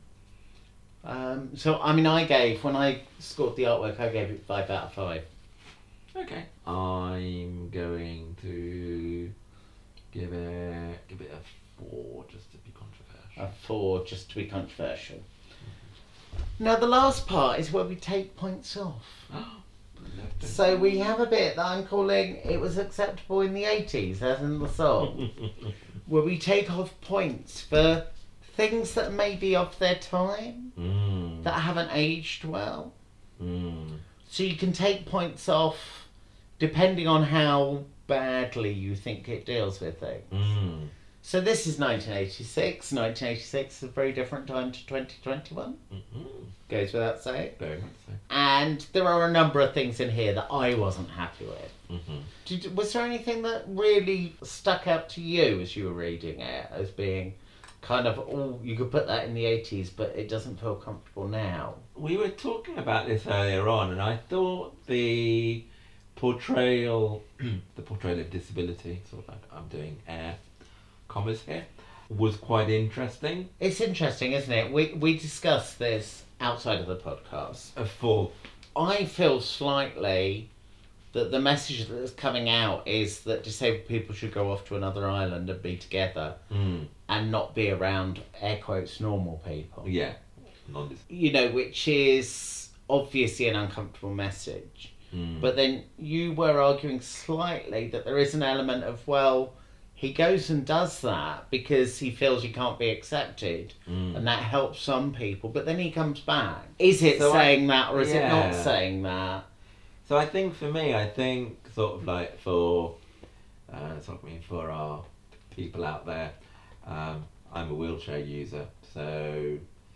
[SPEAKER 1] Um, so, I mean, I gave, when I scored the artwork, I gave it five out of five.
[SPEAKER 2] Okay. I'm going to give it give it a four, just to be controversial.
[SPEAKER 1] A four, just to be controversial. Now, the last part is where we take points off. So we have a bit that I'm calling It Was Acceptable in the eighties, as in the song, where we take off points for things that may be of their time,
[SPEAKER 2] Mm.
[SPEAKER 1] that haven't aged well.
[SPEAKER 2] Mm.
[SPEAKER 1] So you can take points off depending on how badly you think it deals with things.
[SPEAKER 2] Mm.
[SPEAKER 1] So this is nineteen eighty-six. nineteen eighty-six is a very different time to twenty twenty-one.
[SPEAKER 2] Mm-hmm.
[SPEAKER 1] Goes without saying.
[SPEAKER 2] Very much so.
[SPEAKER 1] And there are a number of things in here that I wasn't happy with.
[SPEAKER 2] Mm-hmm.
[SPEAKER 1] Did, was there anything that really stuck out to you as you were reading it as being kind of, oh, you could put that in the eighties, but it doesn't feel comfortable now?
[SPEAKER 2] We were talking about this earlier on, and I thought the portrayal, the portrayal of disability, sort of like I'm doing air commas here, was quite interesting.
[SPEAKER 1] It's interesting, isn't it? We we discussed this outside of the podcast.
[SPEAKER 2] Uh, For
[SPEAKER 1] I feel slightly that the message that's coming out is that disabled people should go off to another island and be together
[SPEAKER 2] mm,
[SPEAKER 1] and not be around, air quotes, normal people.
[SPEAKER 2] yeah, non
[SPEAKER 1] You know, which is obviously an uncomfortable message.
[SPEAKER 2] mm,
[SPEAKER 1] But then you were arguing slightly that there is an element of, well, he goes and does that because he feels he can't be accepted,
[SPEAKER 2] mm.
[SPEAKER 1] and that helps some people, but then he comes back. Is it
[SPEAKER 2] So I-
[SPEAKER 1] saying that, or is it not
[SPEAKER 2] yeah.
[SPEAKER 1] saying that?
[SPEAKER 2] So I think for me, I think sort of like for, uh, sort of mean for our people out there, um, I'm a wheelchair user, so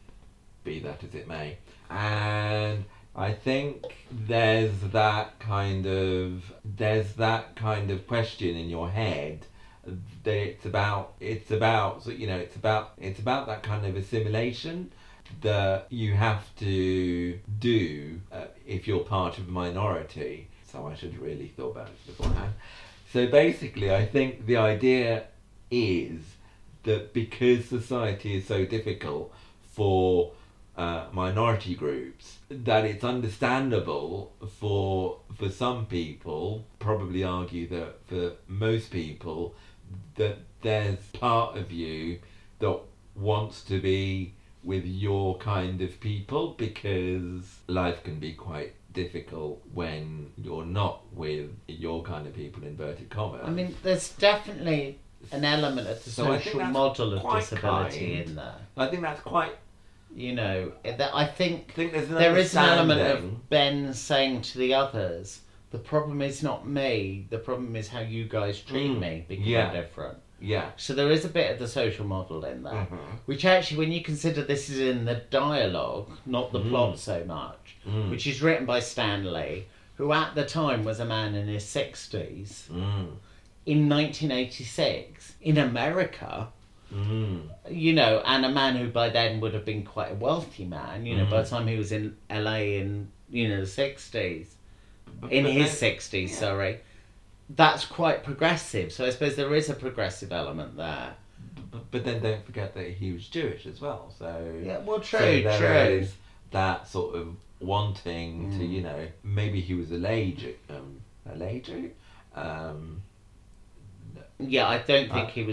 [SPEAKER 2] be that as it may. And I think there's that kind of, there's that kind of question in your head that it's about, it's about, so, you know, it's about, it's about that kind of assimilation that you have to do uh, if you're part of a minority. So I should have really thought about it beforehand. So basically, I think the idea is that because society is so difficult for uh, minority groups, that it's understandable for for some people, probably argue that for most people, that there's part of you that wants to be with your kind of people, because life can be quite difficult when you're not with your kind of people, inverted commas.
[SPEAKER 1] I mean, there's definitely an element of the
[SPEAKER 2] So I think
[SPEAKER 1] social
[SPEAKER 2] that's
[SPEAKER 1] model of
[SPEAKER 2] quite
[SPEAKER 1] disability
[SPEAKER 2] kind.
[SPEAKER 1] in there.
[SPEAKER 2] I think that's quite,
[SPEAKER 1] You know, that I think
[SPEAKER 2] I think there's an
[SPEAKER 1] there is an element
[SPEAKER 2] understanding.
[SPEAKER 1] of Ben saying to the others, the problem is not me, the problem is how you guys treat
[SPEAKER 2] Mm,
[SPEAKER 1] me because
[SPEAKER 2] yeah.
[SPEAKER 1] I'm different.
[SPEAKER 2] Yeah.
[SPEAKER 1] So there is a bit of the social model in there,
[SPEAKER 2] Mhm.
[SPEAKER 1] which actually, when you consider this is in the dialogue, not the
[SPEAKER 2] Mm.
[SPEAKER 1] plot so much,
[SPEAKER 2] Mm.
[SPEAKER 1] which is written by Stan Lee, who at the time was a man in his sixties,
[SPEAKER 2] Mm.
[SPEAKER 1] in nineteen eighty-six, in America,
[SPEAKER 2] Mm.
[SPEAKER 1] you know, and a man who by then would have been quite a wealthy man, you know, by the time he was in L A in, you know, the sixties,
[SPEAKER 2] But-
[SPEAKER 1] in
[SPEAKER 2] but
[SPEAKER 1] his
[SPEAKER 2] then-
[SPEAKER 1] sixties,
[SPEAKER 2] yeah.
[SPEAKER 1] sorry, that's quite progressive. So I suppose there is a progressive element there.
[SPEAKER 2] But, but then don't forget that he was Jewish as well. So
[SPEAKER 1] Yeah, well, true,
[SPEAKER 2] so there
[SPEAKER 1] true.
[SPEAKER 2] is that sort of wanting to,
[SPEAKER 1] Mm.
[SPEAKER 2] you know, maybe he was a lay Jew, um, a lay Jew. Um,
[SPEAKER 1] Yeah, I don't think
[SPEAKER 2] Uh,
[SPEAKER 1] he was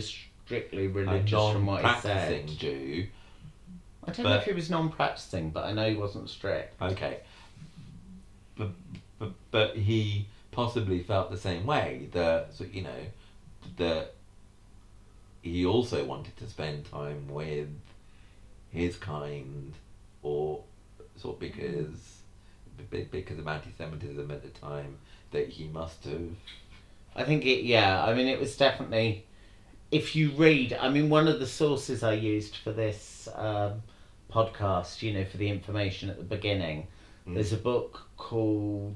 [SPEAKER 1] strictly
[SPEAKER 2] a
[SPEAKER 1] religious from what he
[SPEAKER 2] non-practicing
[SPEAKER 1] said.
[SPEAKER 2] Jew.
[SPEAKER 1] I don't know
[SPEAKER 2] but-
[SPEAKER 1] if he was non-practicing, but I know he wasn't strict.
[SPEAKER 2] Okay. But, but, but he possibly felt the same way, that, so, you know, that he also wanted to spend time with his kind, or sort of because, be- because of anti-Semitism at the time, that he must have...
[SPEAKER 1] I think it, yeah, I mean, it was definitely, if you read, I mean, one of the sources I used for this um, podcast, you know, for the information at the beginning,
[SPEAKER 2] Mm.
[SPEAKER 1] there's a book called,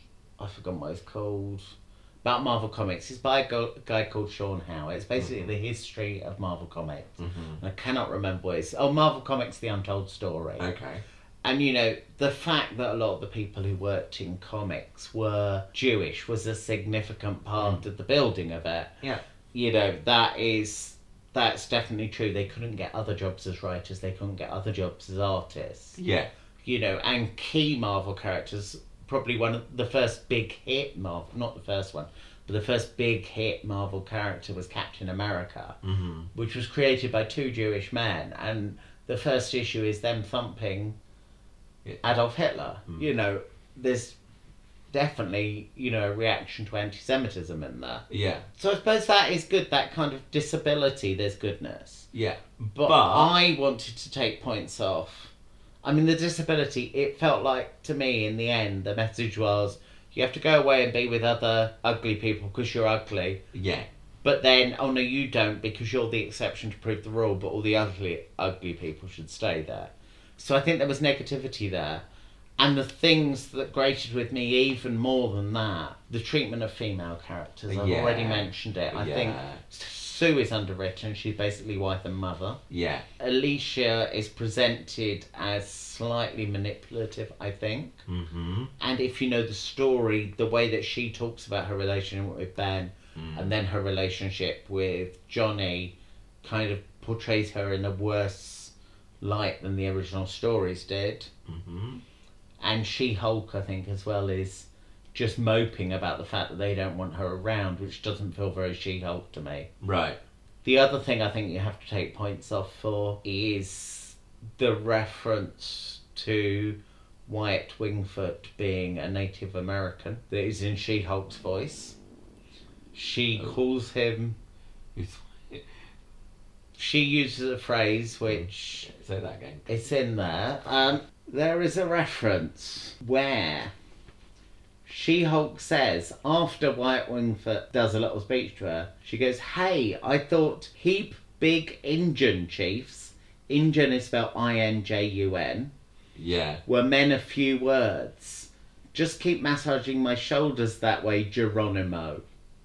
[SPEAKER 1] I forgot what it's called, about Marvel Comics. It's by a go- guy called Sean Howe. It's basically
[SPEAKER 2] Mhm.
[SPEAKER 1] the history of Marvel Comics.
[SPEAKER 2] Mhm.
[SPEAKER 1] And I cannot remember what it's, oh, Marvel Comics, The Untold Story.
[SPEAKER 2] Okay.
[SPEAKER 1] And, you know, the fact that a lot of the people who worked in comics were Jewish was a significant part of the building of it.
[SPEAKER 2] Yeah.
[SPEAKER 1] You know, that is, that's definitely true. They couldn't get other jobs as writers. They couldn't get other jobs as artists.
[SPEAKER 2] Yeah.
[SPEAKER 1] You know, and key Marvel characters, probably one of the first big hit Marvel, not the first one, but the first big hit Marvel character was Captain America,
[SPEAKER 2] Mm-hmm.
[SPEAKER 1] which was created by two Jewish men. And the first issue is them thumping
[SPEAKER 2] Yeah.
[SPEAKER 1] Adolf Hitler.
[SPEAKER 2] Mm.
[SPEAKER 1] You know, there's definitely, you know, a reaction to anti-Semitism in there.
[SPEAKER 2] Yeah.
[SPEAKER 1] So I suppose that is good, that kind of disability, there's goodness.
[SPEAKER 2] Yeah.
[SPEAKER 1] But,
[SPEAKER 2] But-
[SPEAKER 1] I wanted to take points off. I mean, the disability, it felt like, to me, in the end, the message was, you have to go away and be with other ugly people because you're ugly.
[SPEAKER 2] Yeah.
[SPEAKER 1] But then, oh no, you don't, because you're the exception to prove the rule, but all the ugly, ugly people should stay there. So I think there was negativity there. And the things that grated with me even more than that, the treatment of female characters. I've
[SPEAKER 2] Yeah.
[SPEAKER 1] already mentioned it. I think
[SPEAKER 2] Yeah.
[SPEAKER 1] Sue is underwritten. She's basically wife and mother.
[SPEAKER 2] Yeah.
[SPEAKER 1] Alicia is presented as slightly manipulative, I think.
[SPEAKER 2] Mm-hmm.
[SPEAKER 1] And if you know the story, the way that she talks about her relationship with Ben
[SPEAKER 2] Mm.
[SPEAKER 1] and then her relationship with Johnny kind of portrays her in a worse light than the original stories did.
[SPEAKER 2] Mm-hmm.
[SPEAKER 1] And She-Hulk, I think, as well, is just moping about the fact that they don't want her around, which doesn't feel very She-Hulk to me.
[SPEAKER 2] Right.
[SPEAKER 1] The other thing I think you have to take points off for is the reference to Wyatt Wingfoot being a Native American that is in She-Hulk's voice. She
[SPEAKER 2] Oh.
[SPEAKER 1] calls him... She uses a phrase which...
[SPEAKER 2] Say that again.
[SPEAKER 1] It's in there. Um, there is a reference where She-Hulk says, after Wyatt Wingfoot does a little speech to her, she goes, "Hey, I thought heap big Injun chiefs," Injun is spelled I N J U N,
[SPEAKER 2] Yeah.
[SPEAKER 1] "were men of few words. Just keep massaging my shoulders that way, Geronimo."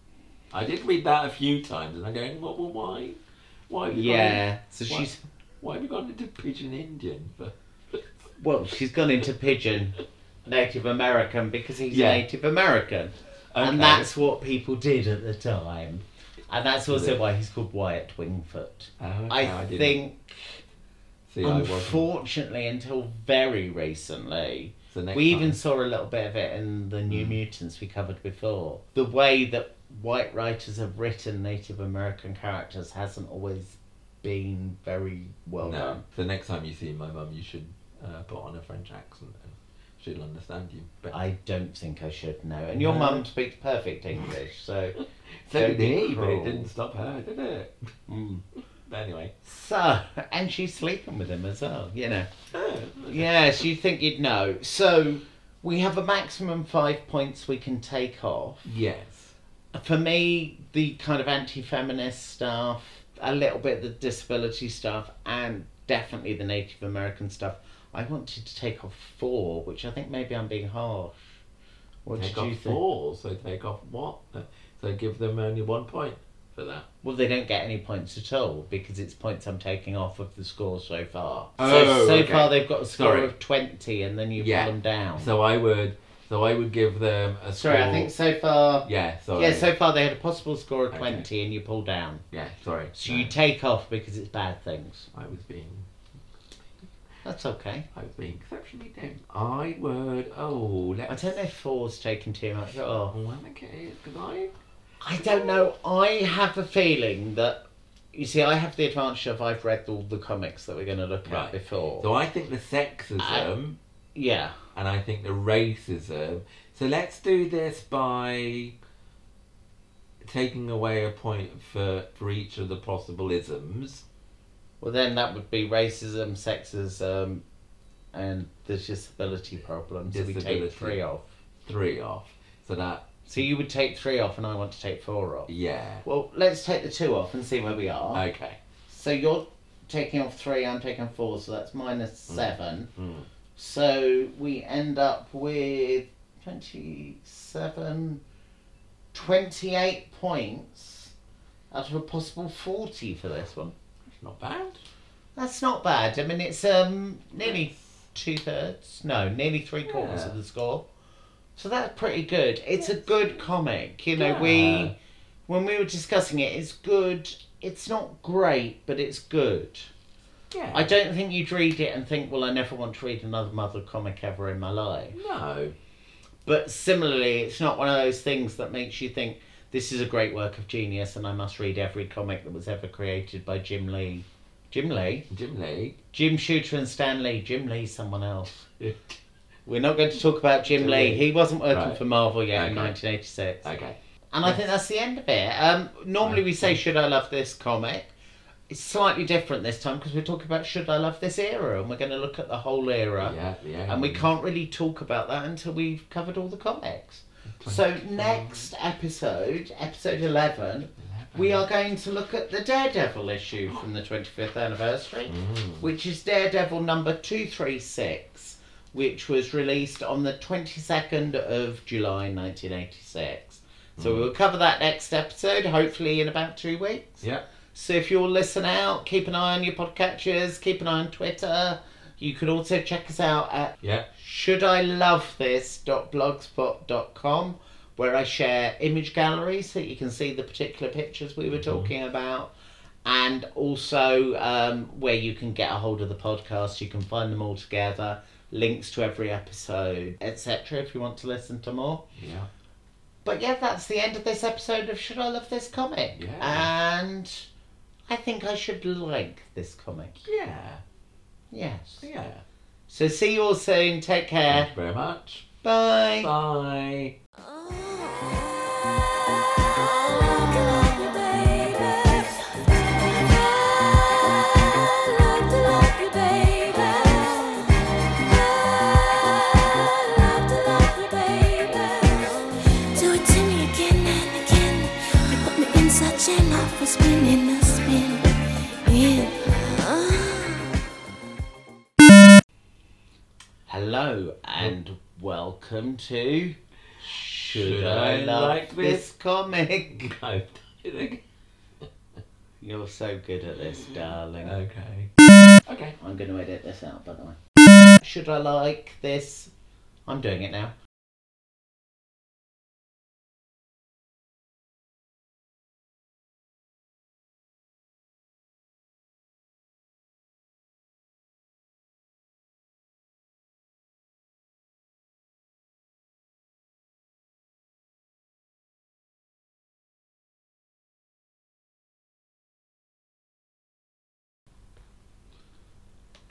[SPEAKER 2] I did read that a few times, and I'm going, well, well why? Why have you
[SPEAKER 1] Yeah,
[SPEAKER 2] gone,
[SPEAKER 1] so
[SPEAKER 2] why,
[SPEAKER 1] she's...
[SPEAKER 2] why have you gone into Pigeon Indian? For,
[SPEAKER 1] Well, she's gone into Pigeon Native American because he's
[SPEAKER 2] Yeah.
[SPEAKER 1] Native American.
[SPEAKER 2] Okay.
[SPEAKER 1] And that's what people did at the time. And that's also
[SPEAKER 2] Yeah.
[SPEAKER 1] why he's called Wyatt Wingfoot.
[SPEAKER 2] Oh, okay,
[SPEAKER 1] I,
[SPEAKER 2] didn't
[SPEAKER 1] think,
[SPEAKER 2] see, I wasn't.
[SPEAKER 1] unfortunately, until very recently,
[SPEAKER 2] So next
[SPEAKER 1] we even
[SPEAKER 2] time-
[SPEAKER 1] saw a little bit of it in the New
[SPEAKER 2] Mm.
[SPEAKER 1] Mutants we covered before. The way that white writers have written Native American characters hasn't always been very well
[SPEAKER 2] No.
[SPEAKER 1] done.
[SPEAKER 2] So next time you see my mum, you should uh, put on a French accent, and she'll understand you. But
[SPEAKER 1] I don't think I should know. And your
[SPEAKER 2] No.
[SPEAKER 1] mum speaks perfect English, so...
[SPEAKER 2] so
[SPEAKER 1] don't
[SPEAKER 2] did
[SPEAKER 1] be
[SPEAKER 2] he, but it
[SPEAKER 1] cruel.
[SPEAKER 2] didn't stop her, did it?
[SPEAKER 1] Mm.
[SPEAKER 2] But anyway.
[SPEAKER 1] So, and she's sleeping with him as well, you know.
[SPEAKER 2] Oh,
[SPEAKER 1] Yes, you think you'd know. So, we have a maximum five points we can take off.
[SPEAKER 2] Yes.
[SPEAKER 1] For me, the kind of anti-feminist stuff, a little bit of the disability stuff, and definitely the Native American stuff, I wanted to take off four, which I think maybe I'm being harsh. What
[SPEAKER 2] Take
[SPEAKER 1] did you
[SPEAKER 2] off
[SPEAKER 1] think?
[SPEAKER 2] four, so take off what? So give them only one point for that.
[SPEAKER 1] Well, they don't get any points at all because it's points I'm taking off of the score so far.
[SPEAKER 2] Oh,
[SPEAKER 1] so so
[SPEAKER 2] okay.
[SPEAKER 1] far they've got a score
[SPEAKER 2] Sorry.
[SPEAKER 1] of twenty, and then you
[SPEAKER 2] Yeah.
[SPEAKER 1] pull them down.
[SPEAKER 2] So I would, so I would give them a score.
[SPEAKER 1] Sorry, I think so far.
[SPEAKER 2] Yeah, sorry.
[SPEAKER 1] Yeah, so far they had a possible score of
[SPEAKER 2] Okay.
[SPEAKER 1] twenty, and you pull down.
[SPEAKER 2] Yeah, sorry.
[SPEAKER 1] So
[SPEAKER 2] No,
[SPEAKER 1] you take off because it's bad things.
[SPEAKER 2] I was being,
[SPEAKER 1] That's okay.
[SPEAKER 2] I was being exceptionally dim. I would. Oh,
[SPEAKER 1] I
[SPEAKER 2] let's.
[SPEAKER 1] don't know if four's taken too much at all.
[SPEAKER 2] Oh, I think it is because I.
[SPEAKER 1] I don't know. I have a feeling that You see, I have the advantage of I've read all the comics that we're going to look
[SPEAKER 2] Right.
[SPEAKER 1] at before.
[SPEAKER 2] So I think the sexism,
[SPEAKER 1] yeah.
[SPEAKER 2] and I think the racism. So let's do this by taking away a point for, for each of the possible isms.
[SPEAKER 1] Well, then that would be racism, sexism, and the disability problem. So we
[SPEAKER 2] Disability.
[SPEAKER 1] take three off.
[SPEAKER 2] Three off. So that,
[SPEAKER 1] So you would take three off, and I want to take four off.
[SPEAKER 2] yeah.
[SPEAKER 1] Well, let's take the two off and see where we are.
[SPEAKER 2] Okay.
[SPEAKER 1] So you're taking off three, I'm taking four, so that's minus seven.
[SPEAKER 2] Mm.
[SPEAKER 1] So we end up with twenty-seven, twenty-eight points out of a possible forty for this one.
[SPEAKER 2] Not bad.
[SPEAKER 1] That's not bad. I mean, it's um nearly two thirds. No, nearly three quarters
[SPEAKER 2] Yeah.
[SPEAKER 1] of the score. So that's pretty good. It's a good comic. You know,
[SPEAKER 2] Yeah.
[SPEAKER 1] we when we were discussing it, it's good. It's not great, but it's good.
[SPEAKER 2] Yeah.
[SPEAKER 1] I don't think you'd read it and think, well, I never want to read another Marvel comic ever in my life.
[SPEAKER 2] No.
[SPEAKER 1] But similarly, it's not one of those things that makes you think, this is a great work of genius and I must read every comic that was ever created by Jim Lee. Jim Lee?
[SPEAKER 2] Jim Lee.
[SPEAKER 1] Jim Shooter and Stan Lee. Jim Lee's someone else. We're not going to talk about Jim,
[SPEAKER 2] Jim
[SPEAKER 1] Lee.
[SPEAKER 2] Lee.
[SPEAKER 1] He wasn't working
[SPEAKER 2] Right.
[SPEAKER 1] for Marvel yet in
[SPEAKER 2] Okay.
[SPEAKER 1] nineteen eighty-six.
[SPEAKER 2] Okay.
[SPEAKER 1] And I think that's the end of it. Um, normally we say, should I love this comic? It's slightly different this time because we're talking about should I love this era, and we're going to look at the whole era.
[SPEAKER 2] Yeah, yeah.
[SPEAKER 1] And we can't really talk about that until we've covered all the comics. So next episode, episode eleven, we are going to look at the Daredevil issue from the twenty-fifth anniversary,
[SPEAKER 2] Mm.
[SPEAKER 1] which is Daredevil number two thirty-six, which was released on the twenty-second of July nineteen eighty-six. So
[SPEAKER 2] Mm.
[SPEAKER 1] we'll cover that next episode, hopefully in about two weeks.
[SPEAKER 2] Yeah.
[SPEAKER 1] So if you'll listen out, keep an eye on your podcatchers, keep an eye on Twitter. You can also check us out at
[SPEAKER 2] Yeah.
[SPEAKER 1] should I love this dot blogspot dot com, where I share image galleries so you can see the particular pictures we were talking about, and also um, where you can get a hold of the podcast. You can find them all together, links to every episode, et cetera if you want to listen to more.
[SPEAKER 2] Yeah.
[SPEAKER 1] But yeah, that's the end of this episode of Should I Love This Comic?
[SPEAKER 2] Yeah.
[SPEAKER 1] And I think I should like this comic.
[SPEAKER 2] Yeah.
[SPEAKER 1] Yes.
[SPEAKER 2] Yeah.
[SPEAKER 1] So see you all soon. Take care.
[SPEAKER 2] Thank you very much.
[SPEAKER 1] Bye.
[SPEAKER 2] Bye.
[SPEAKER 3] Do it to me again and again. You put me in such an awful spin, in a spin. Yeah.
[SPEAKER 1] Hello and welcome to Should,
[SPEAKER 2] Should
[SPEAKER 1] I,
[SPEAKER 2] I
[SPEAKER 1] Love
[SPEAKER 2] Like
[SPEAKER 1] This
[SPEAKER 2] This?
[SPEAKER 1] Comic?
[SPEAKER 2] I think.
[SPEAKER 1] You're so good at this, darling.
[SPEAKER 2] Okay. Okay.
[SPEAKER 1] I'm going to edit this out, by the way. Should I like this? I'm doing it now.